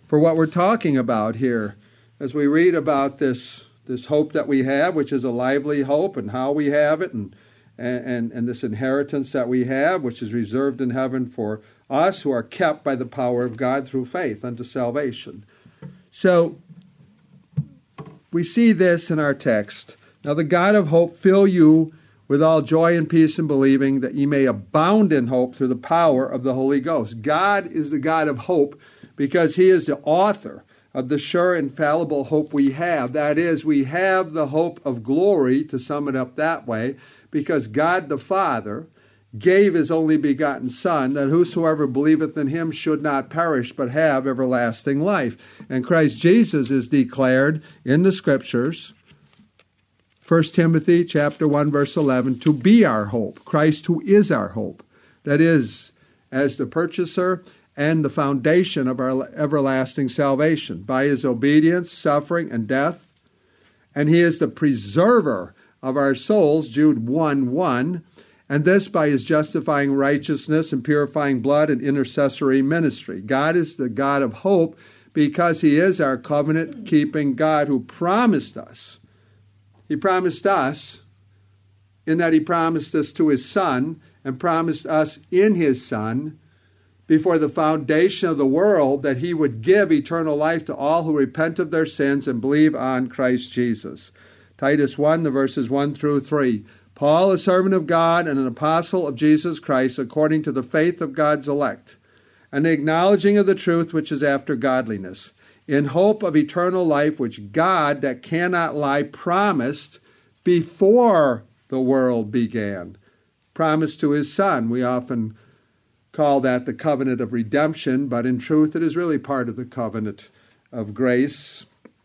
for what we're talking about here as we read about this this hope that we have, which is a lively hope, and how we have it, and and, and this inheritance that we have, which is reserved in heaven for us who are kept by the power of God through faith unto salvation. So we see this in our text. Now the God of hope fill you with all joy and peace in believing, that ye may abound in hope through the power of the Holy Ghost. God is the God of hope because he is the author of the sure, infallible hope we have. That is, we have the hope of glory, to sum it up that way, because God the Father gave his only begotten Son, that whosoever believeth in him should not perish, but have everlasting life. And Christ Jesus is declared in the Scriptures, First Timothy chapter one, verse eleven, to be our hope. Christ who is our hope. That is, as the purchaser and the foundation of our everlasting salvation, by his obedience, suffering, and death. And he is the preserver of our souls, Jude one one, and this by his justifying righteousness and purifying blood and intercessory ministry. God is the God of hope because he is our covenant-keeping God who promised us. He promised us in that he promised us to his Son and promised us in his Son before the foundation of the world that he would give eternal life to all who repent of their sins and believe on Christ Jesus. Titus one, the verses one through three. Paul, a servant of God and an apostle of Jesus Christ, according to the faith of God's elect, and the acknowledging of the truth which is after godliness, in hope of eternal life, which God, that cannot lie, promised before the world began. Promised to his Son. We often call that the covenant of redemption, but in truth it is really part of the covenant of grace.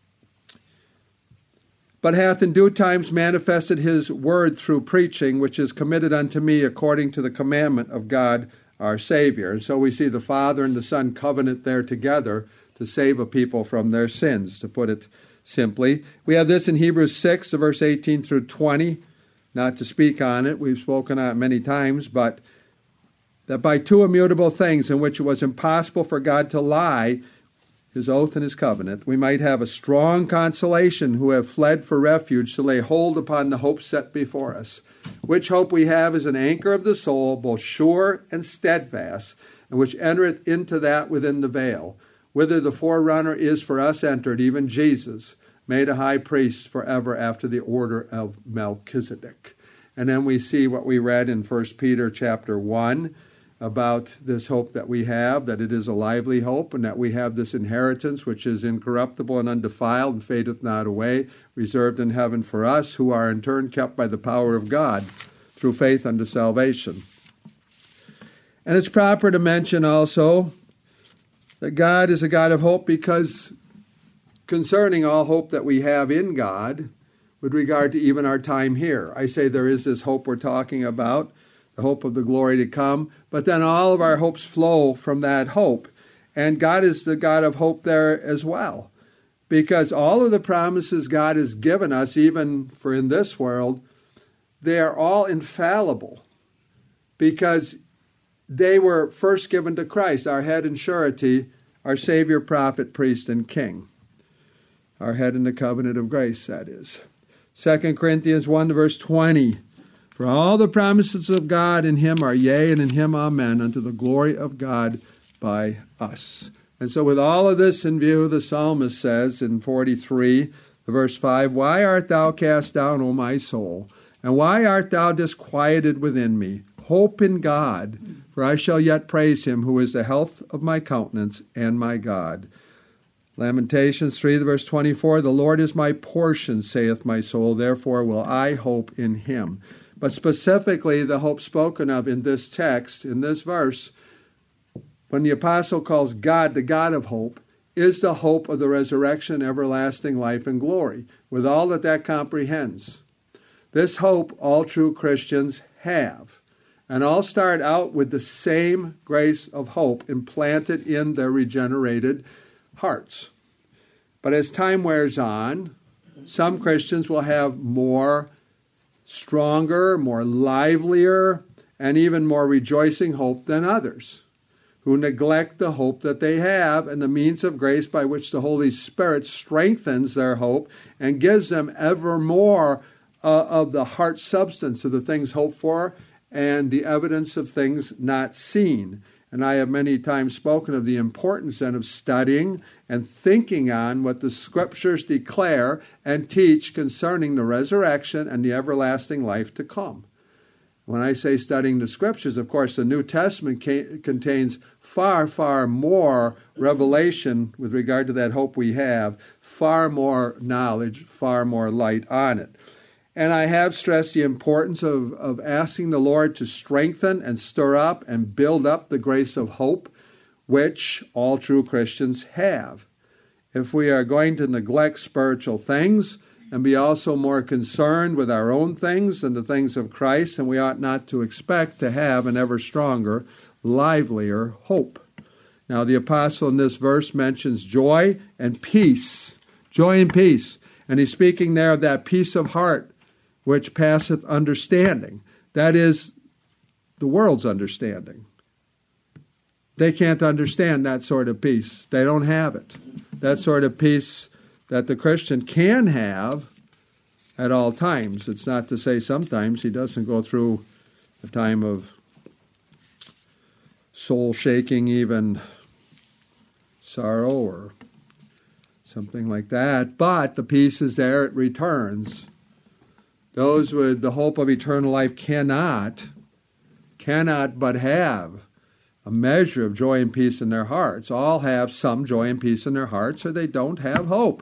But hath in due times manifested his word through preaching, which is committed unto me according to the commandment of God our Savior. And so we see the Father and the Son covenant there together to save a people from their sins, to put it simply. We have this in Hebrews six, verse eighteen through twenty. Not to speak on it, we've spoken on it many times, but that by two immutable things in which it was impossible for God to lie, his oath and his covenant, we might have a strong consolation who have fled for refuge to lay hold upon the hope set before us, which hope we have is an anchor of the soul, both sure and steadfast, and which entereth into that within the veil, whither the forerunner is for us entered, even Jesus, made a high priest forever after the order of Melchizedek. And then we see what we read in First Peter chapter one, about this hope that we have, that it is a lively hope, and that we have this inheritance which is incorruptible and undefiled and fadeth not away, reserved in heaven for us, who are in turn kept by the power of God through faith unto salvation. And it's proper to mention also that God is a God of hope because concerning all hope that we have in God, with regard to even our time here, I say there is this hope we're talking about, the hope of the glory to come, but then all of our hopes flow from that hope. And God is the God of hope there as well, because all of the promises God has given us, even for in this world, they are all infallible, because they were first given to Christ, our head and surety, our Savior, prophet, priest, and king. Our head in the covenant of grace, that is. Second Corinthians one, verse twenty. For all the promises of God in him are yea, and in him amen, unto the glory of God by us. And so with all of this in view, the psalmist says in forty-three, verse five, Why art thou cast down, O my soul? And why art thou disquieted within me? Hope in God, for I shall yet praise him, who is the health of my countenance and my God. Lamentations three, verse twenty-four, The Lord is my portion, saith my soul, therefore will I hope in him. But specifically, the hope spoken of in this text, in this verse, when the apostle calls God the God of hope, is the hope of the resurrection, everlasting life, and glory, with all that that comprehends. This hope all true Christians have, and all start out with the same grace of hope implanted in their regenerated hearts. But as time wears on, some Christians will have more stronger, more livelier, and even more rejoicing hope than others, who neglect the hope that they have and the means of grace by which the Holy Spirit strengthens their hope and gives them ever more uh, of the heart substance of the things hoped for and the evidence of things not seen. And I have many times spoken of the importance then of studying and thinking on what the Scriptures declare and teach concerning the resurrection and the everlasting life to come. When I say studying the Scriptures, of course, the New Testament ca- contains far, far more revelation with regard to that hope we have, far more knowledge, far more light on it. And I have stressed the importance of, of asking the Lord to strengthen and stir up and build up the grace of hope, which all true Christians have. If we are going to neglect spiritual things and be also more concerned with our own things than the things of Christ, then we ought not to expect to have an ever stronger, livelier hope. Now, the apostle in this verse mentions joy and peace. Joy and peace. And he's speaking there of that peace of heart which passeth understanding. That is the world's understanding. They can't understand that sort of peace. They don't have it. That sort of peace that the Christian can have at all times. It's not to say sometimes he doesn't go through a time of soul-shaking, even sorrow or something like that. But the peace is there. It returns. Those with the hope of eternal life cannot, cannot but have a measure of joy and peace in their hearts. All have some joy and peace in their hearts, or they don't have hope.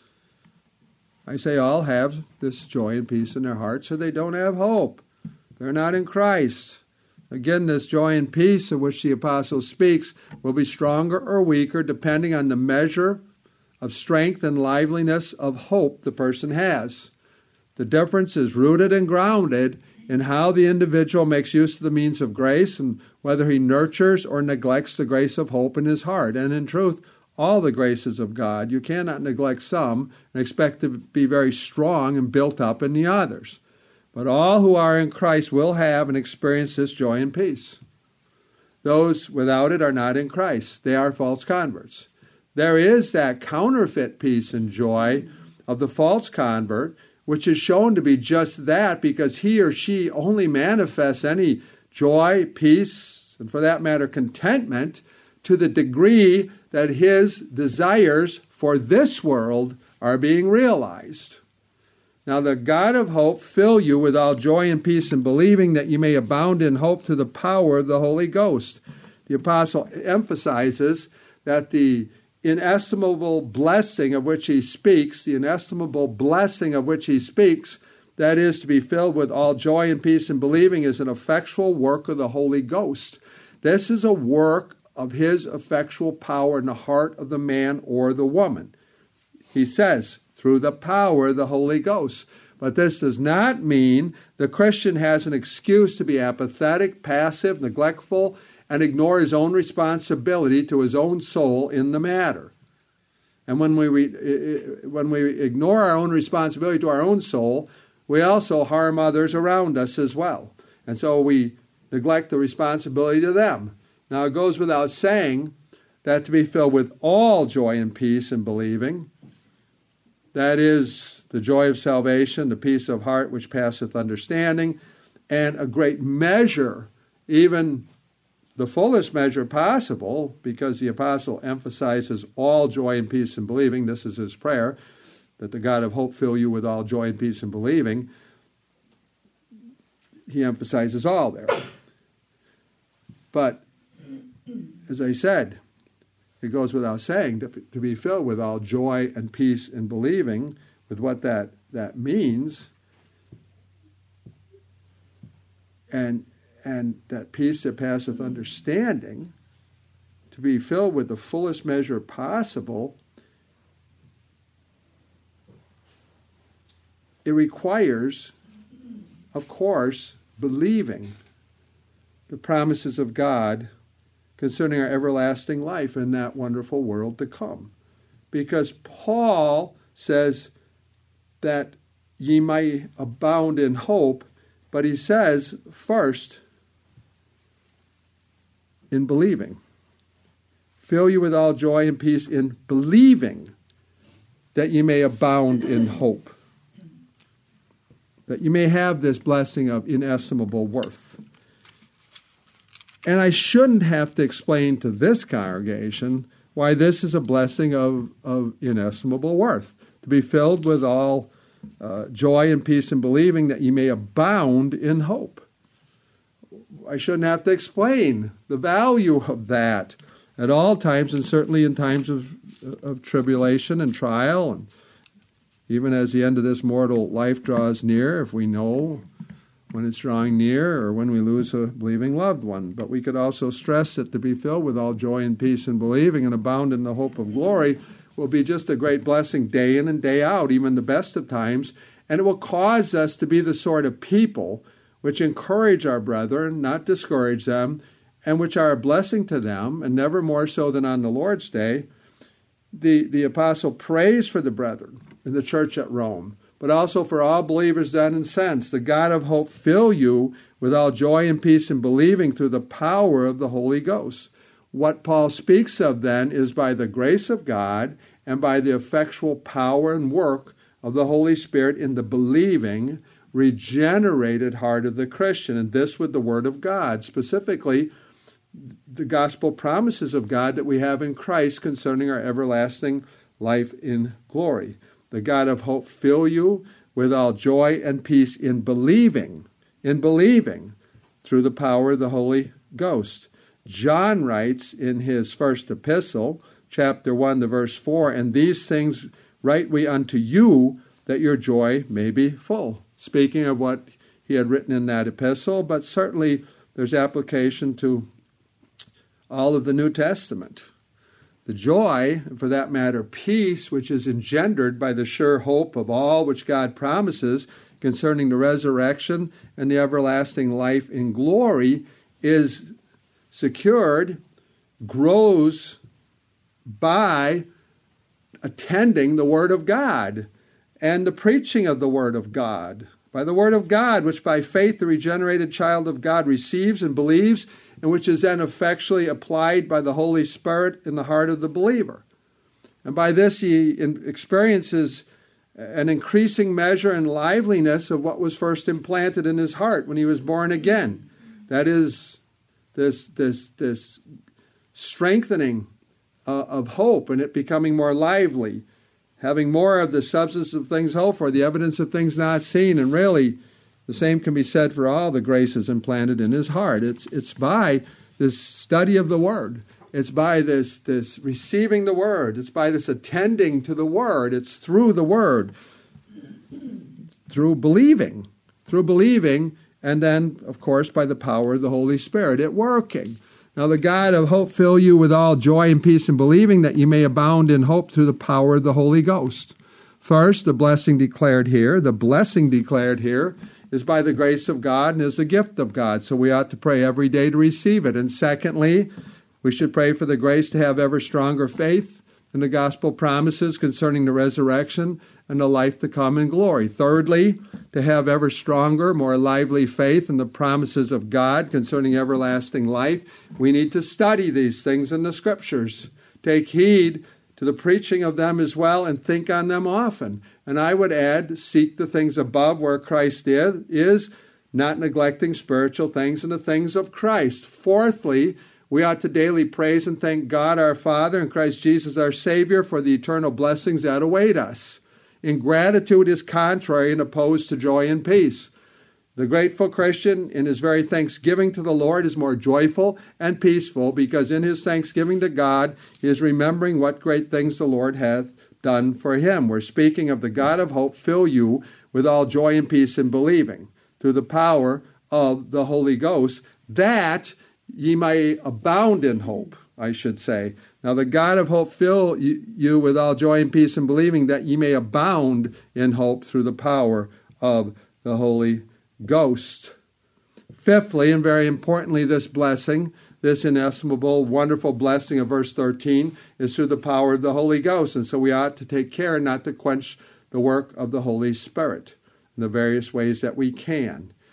I say all have this joy and peace in their hearts, or they don't have hope. They're not in Christ. Again, this joy and peace of which the apostle speaks will be stronger or weaker depending on the measure of strength and liveliness of hope the person has. The difference is rooted and grounded in how the individual makes use of the means of grace and whether he nurtures or neglects the grace of hope in his heart. And in truth, all the graces of God, you cannot neglect some and expect to be very strong and built up in the others. But all who are in Christ will have and experience this joy and peace. Those without it are not in Christ. They are false converts. There is that counterfeit peace and joy of the false convert, which is shown to be just that because he or she only manifests any joy, peace, and for that matter, contentment to the degree that his desires for this world are being realized. Now the God of hope fill you with all joy and peace in believing that you may abound in hope to the power of the Holy Ghost. The apostle emphasizes that the inestimable blessing of which he speaks, the inestimable blessing of which he speaks, that is to be filled with all joy and peace in believing, is an effectual work of the Holy Ghost. This is a work of his effectual power in the heart of the man or the woman. He says, through the power of the Holy Ghost. But this does not mean the Christian has an excuse to be apathetic, passive, neglectful, and ignore his own responsibility to his own soul in the matter. And when we re- when we ignore our own responsibility to our own soul, we also harm others around us as well. And so we neglect the responsibility to them. Now it goes without saying that to be filled with all joy and peace in believing, that is the joy of salvation, the peace of heart which passeth understanding, and a great measure, even the fullest measure possible, because the apostle emphasizes all joy and peace in believing. This is his prayer, that the God of hope fill you with all joy and peace in believing. He emphasizes all there. But, as I said, it goes without saying, to, to be filled with all joy and peace in believing, with what that, that means, and and that peace that passeth understanding, to be filled with the fullest measure possible, it requires, of course, believing the promises of God concerning our everlasting life in that wonderful world to come. Because Paul says that ye might abound in hope, but he says, first, in believing. fill you with all joy and peace in believing, that you may abound in hope. That you may have this blessing of inestimable worth. And I shouldn't have to explain to this congregation why this is a blessing of, of inestimable worth. To be filled with all uh, joy and peace in believing that you may abound in hope. I shouldn't have to explain the value of that at all times, and certainly in times of, of tribulation and trial, and even as the end of this mortal life draws near, if we know when it's drawing near or when we lose a believing loved one. But we could also stress that to be filled with all joy and peace in believing and abound in the hope of glory will be just a great blessing day in and day out, even the best of times, and it will cause us to be the sort of people which encourage our brethren, not discourage them, and which are a blessing to them, and never more so than on the Lord's Day. The, the apostle prays for the brethren in the church at Rome, but also for all believers then and since. The God of hope fill you with all joy and peace in believing through the power of the Holy Ghost. What Paul speaks of then is by the grace of God and by the effectual power and work of the Holy Spirit in the believing, regenerated heart of the Christian, and this with the Word of God, specifically the gospel promises of God that we have in Christ concerning our everlasting life in glory. The God of hope fill you with all joy and peace in believing, in believing through the power of the Holy Ghost. John writes in his first epistle, chapter one, the verse four, and these things write we unto you, that your joy may be full. Speaking of what he had written in that epistle, but certainly there's application to all of the New Testament. The joy, and for that matter, peace, which is engendered by the sure hope of all which God promises concerning the resurrection and the everlasting life in glory, is secured, grows by attending the Word of God and the preaching of the Word of God. By the Word of God, which by faith the regenerated child of God receives and believes, and which is then effectually applied by the Holy Spirit in the heart of the believer. And by this he experiences an increasing measure and liveliness of what was first implanted in his heart when he was born again. That is, this, this, this strengthening uh, of hope and it becoming more lively, having more of the substance of things hoped for, the evidence of things not seen, and really the same can be said for all the graces implanted in his heart. It's it's by this study of the Word. It's by this, this receiving the Word. It's by this attending to the Word. It's through the Word, through believing, through believing, and then, of course, by the power of the Holy Spirit at working. Now the God of hope fill you with all joy and peace in believing, that you may abound in hope through the power of the Holy Ghost. First, the blessing declared here, the blessing declared here is by the grace of God and is the gift of God. So we ought to pray every day to receive it. And secondly, we should pray for the grace to have ever stronger faith in the gospel promises concerning the resurrection and the life to come in glory. Thirdly, to have ever stronger, more lively faith in the promises of God concerning everlasting life. We need to study these things in the Scriptures. Take heed to the preaching of them as well, and think on them often. And I would add, seek the things above where Christ is, not neglecting spiritual things and the things of Christ. Fourthly, we ought to daily praise and thank God our Father and Christ Jesus our Savior for the eternal blessings that await us. Ingratitude is contrary and opposed to joy and peace. The grateful Christian, in his very thanksgiving to the Lord, is more joyful and peaceful, because in his thanksgiving to God, he is remembering what great things the Lord hath done for him. We're speaking of the God of hope fill you with all joy and peace in believing, through the power of the Holy Ghost, that ye may abound in hope, I should say. Now the God of hope fill you with all joy and peace in believing, that ye may abound in hope through the power of the Holy Ghost. Fifthly, and very importantly, this blessing, this inestimable, wonderful blessing of verse thirteen, is through the power of the Holy Ghost. And so we ought to take care not to quench the work of the Holy Spirit in the various ways that we can.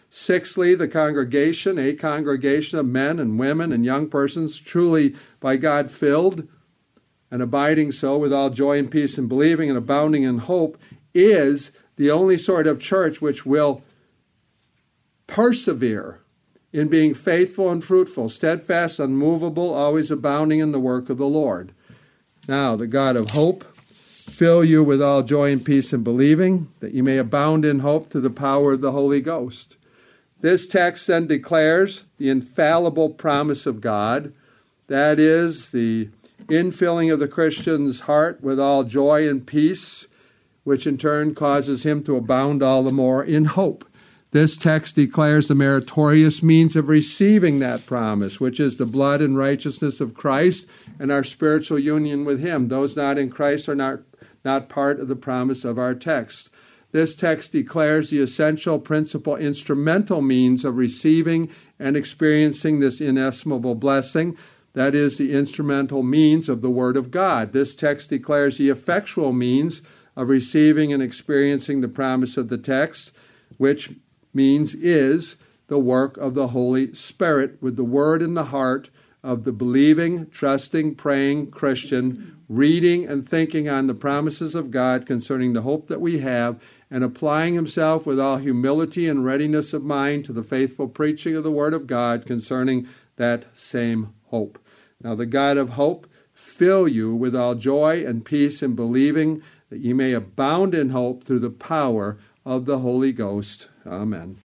Sixthly, the congregation, a congregation of men and women and young persons truly by God filled and abiding so with all joy and peace and believing and abounding in hope, is the only sort of church which will persevere in being faithful and fruitful, steadfast, unmovable, always abounding in the work of the Lord. Now, the God of hope fill you with all joy and peace in believing, that you may abound in hope through the power of the Holy Ghost. This text then declares the infallible promise of God, that is, the infilling of the Christian's heart with all joy and peace, which in turn causes him to abound all the more in hope. This text declares the meritorious means of receiving that promise, which is the blood and righteousness of Christ and our spiritual union with him. Those not in Christ are not, not part of the promise of our text. This text declares the essential, principal, instrumental means of receiving and experiencing this inestimable blessing. That is the instrumental means of the Word of God. This text declares the effectual means of receiving and experiencing the promise of the text, which means is the work of the Holy Spirit with the Word in the heart of the believing, trusting, praying Christian, reading and thinking on the promises of God concerning the hope that we have, and applying himself with all humility and readiness of mind to the faithful preaching of the Word of God concerning that same hope. Now the God of hope fill you with all joy and peace in believing, that ye may abound in hope through the power of the Holy Ghost. Amen.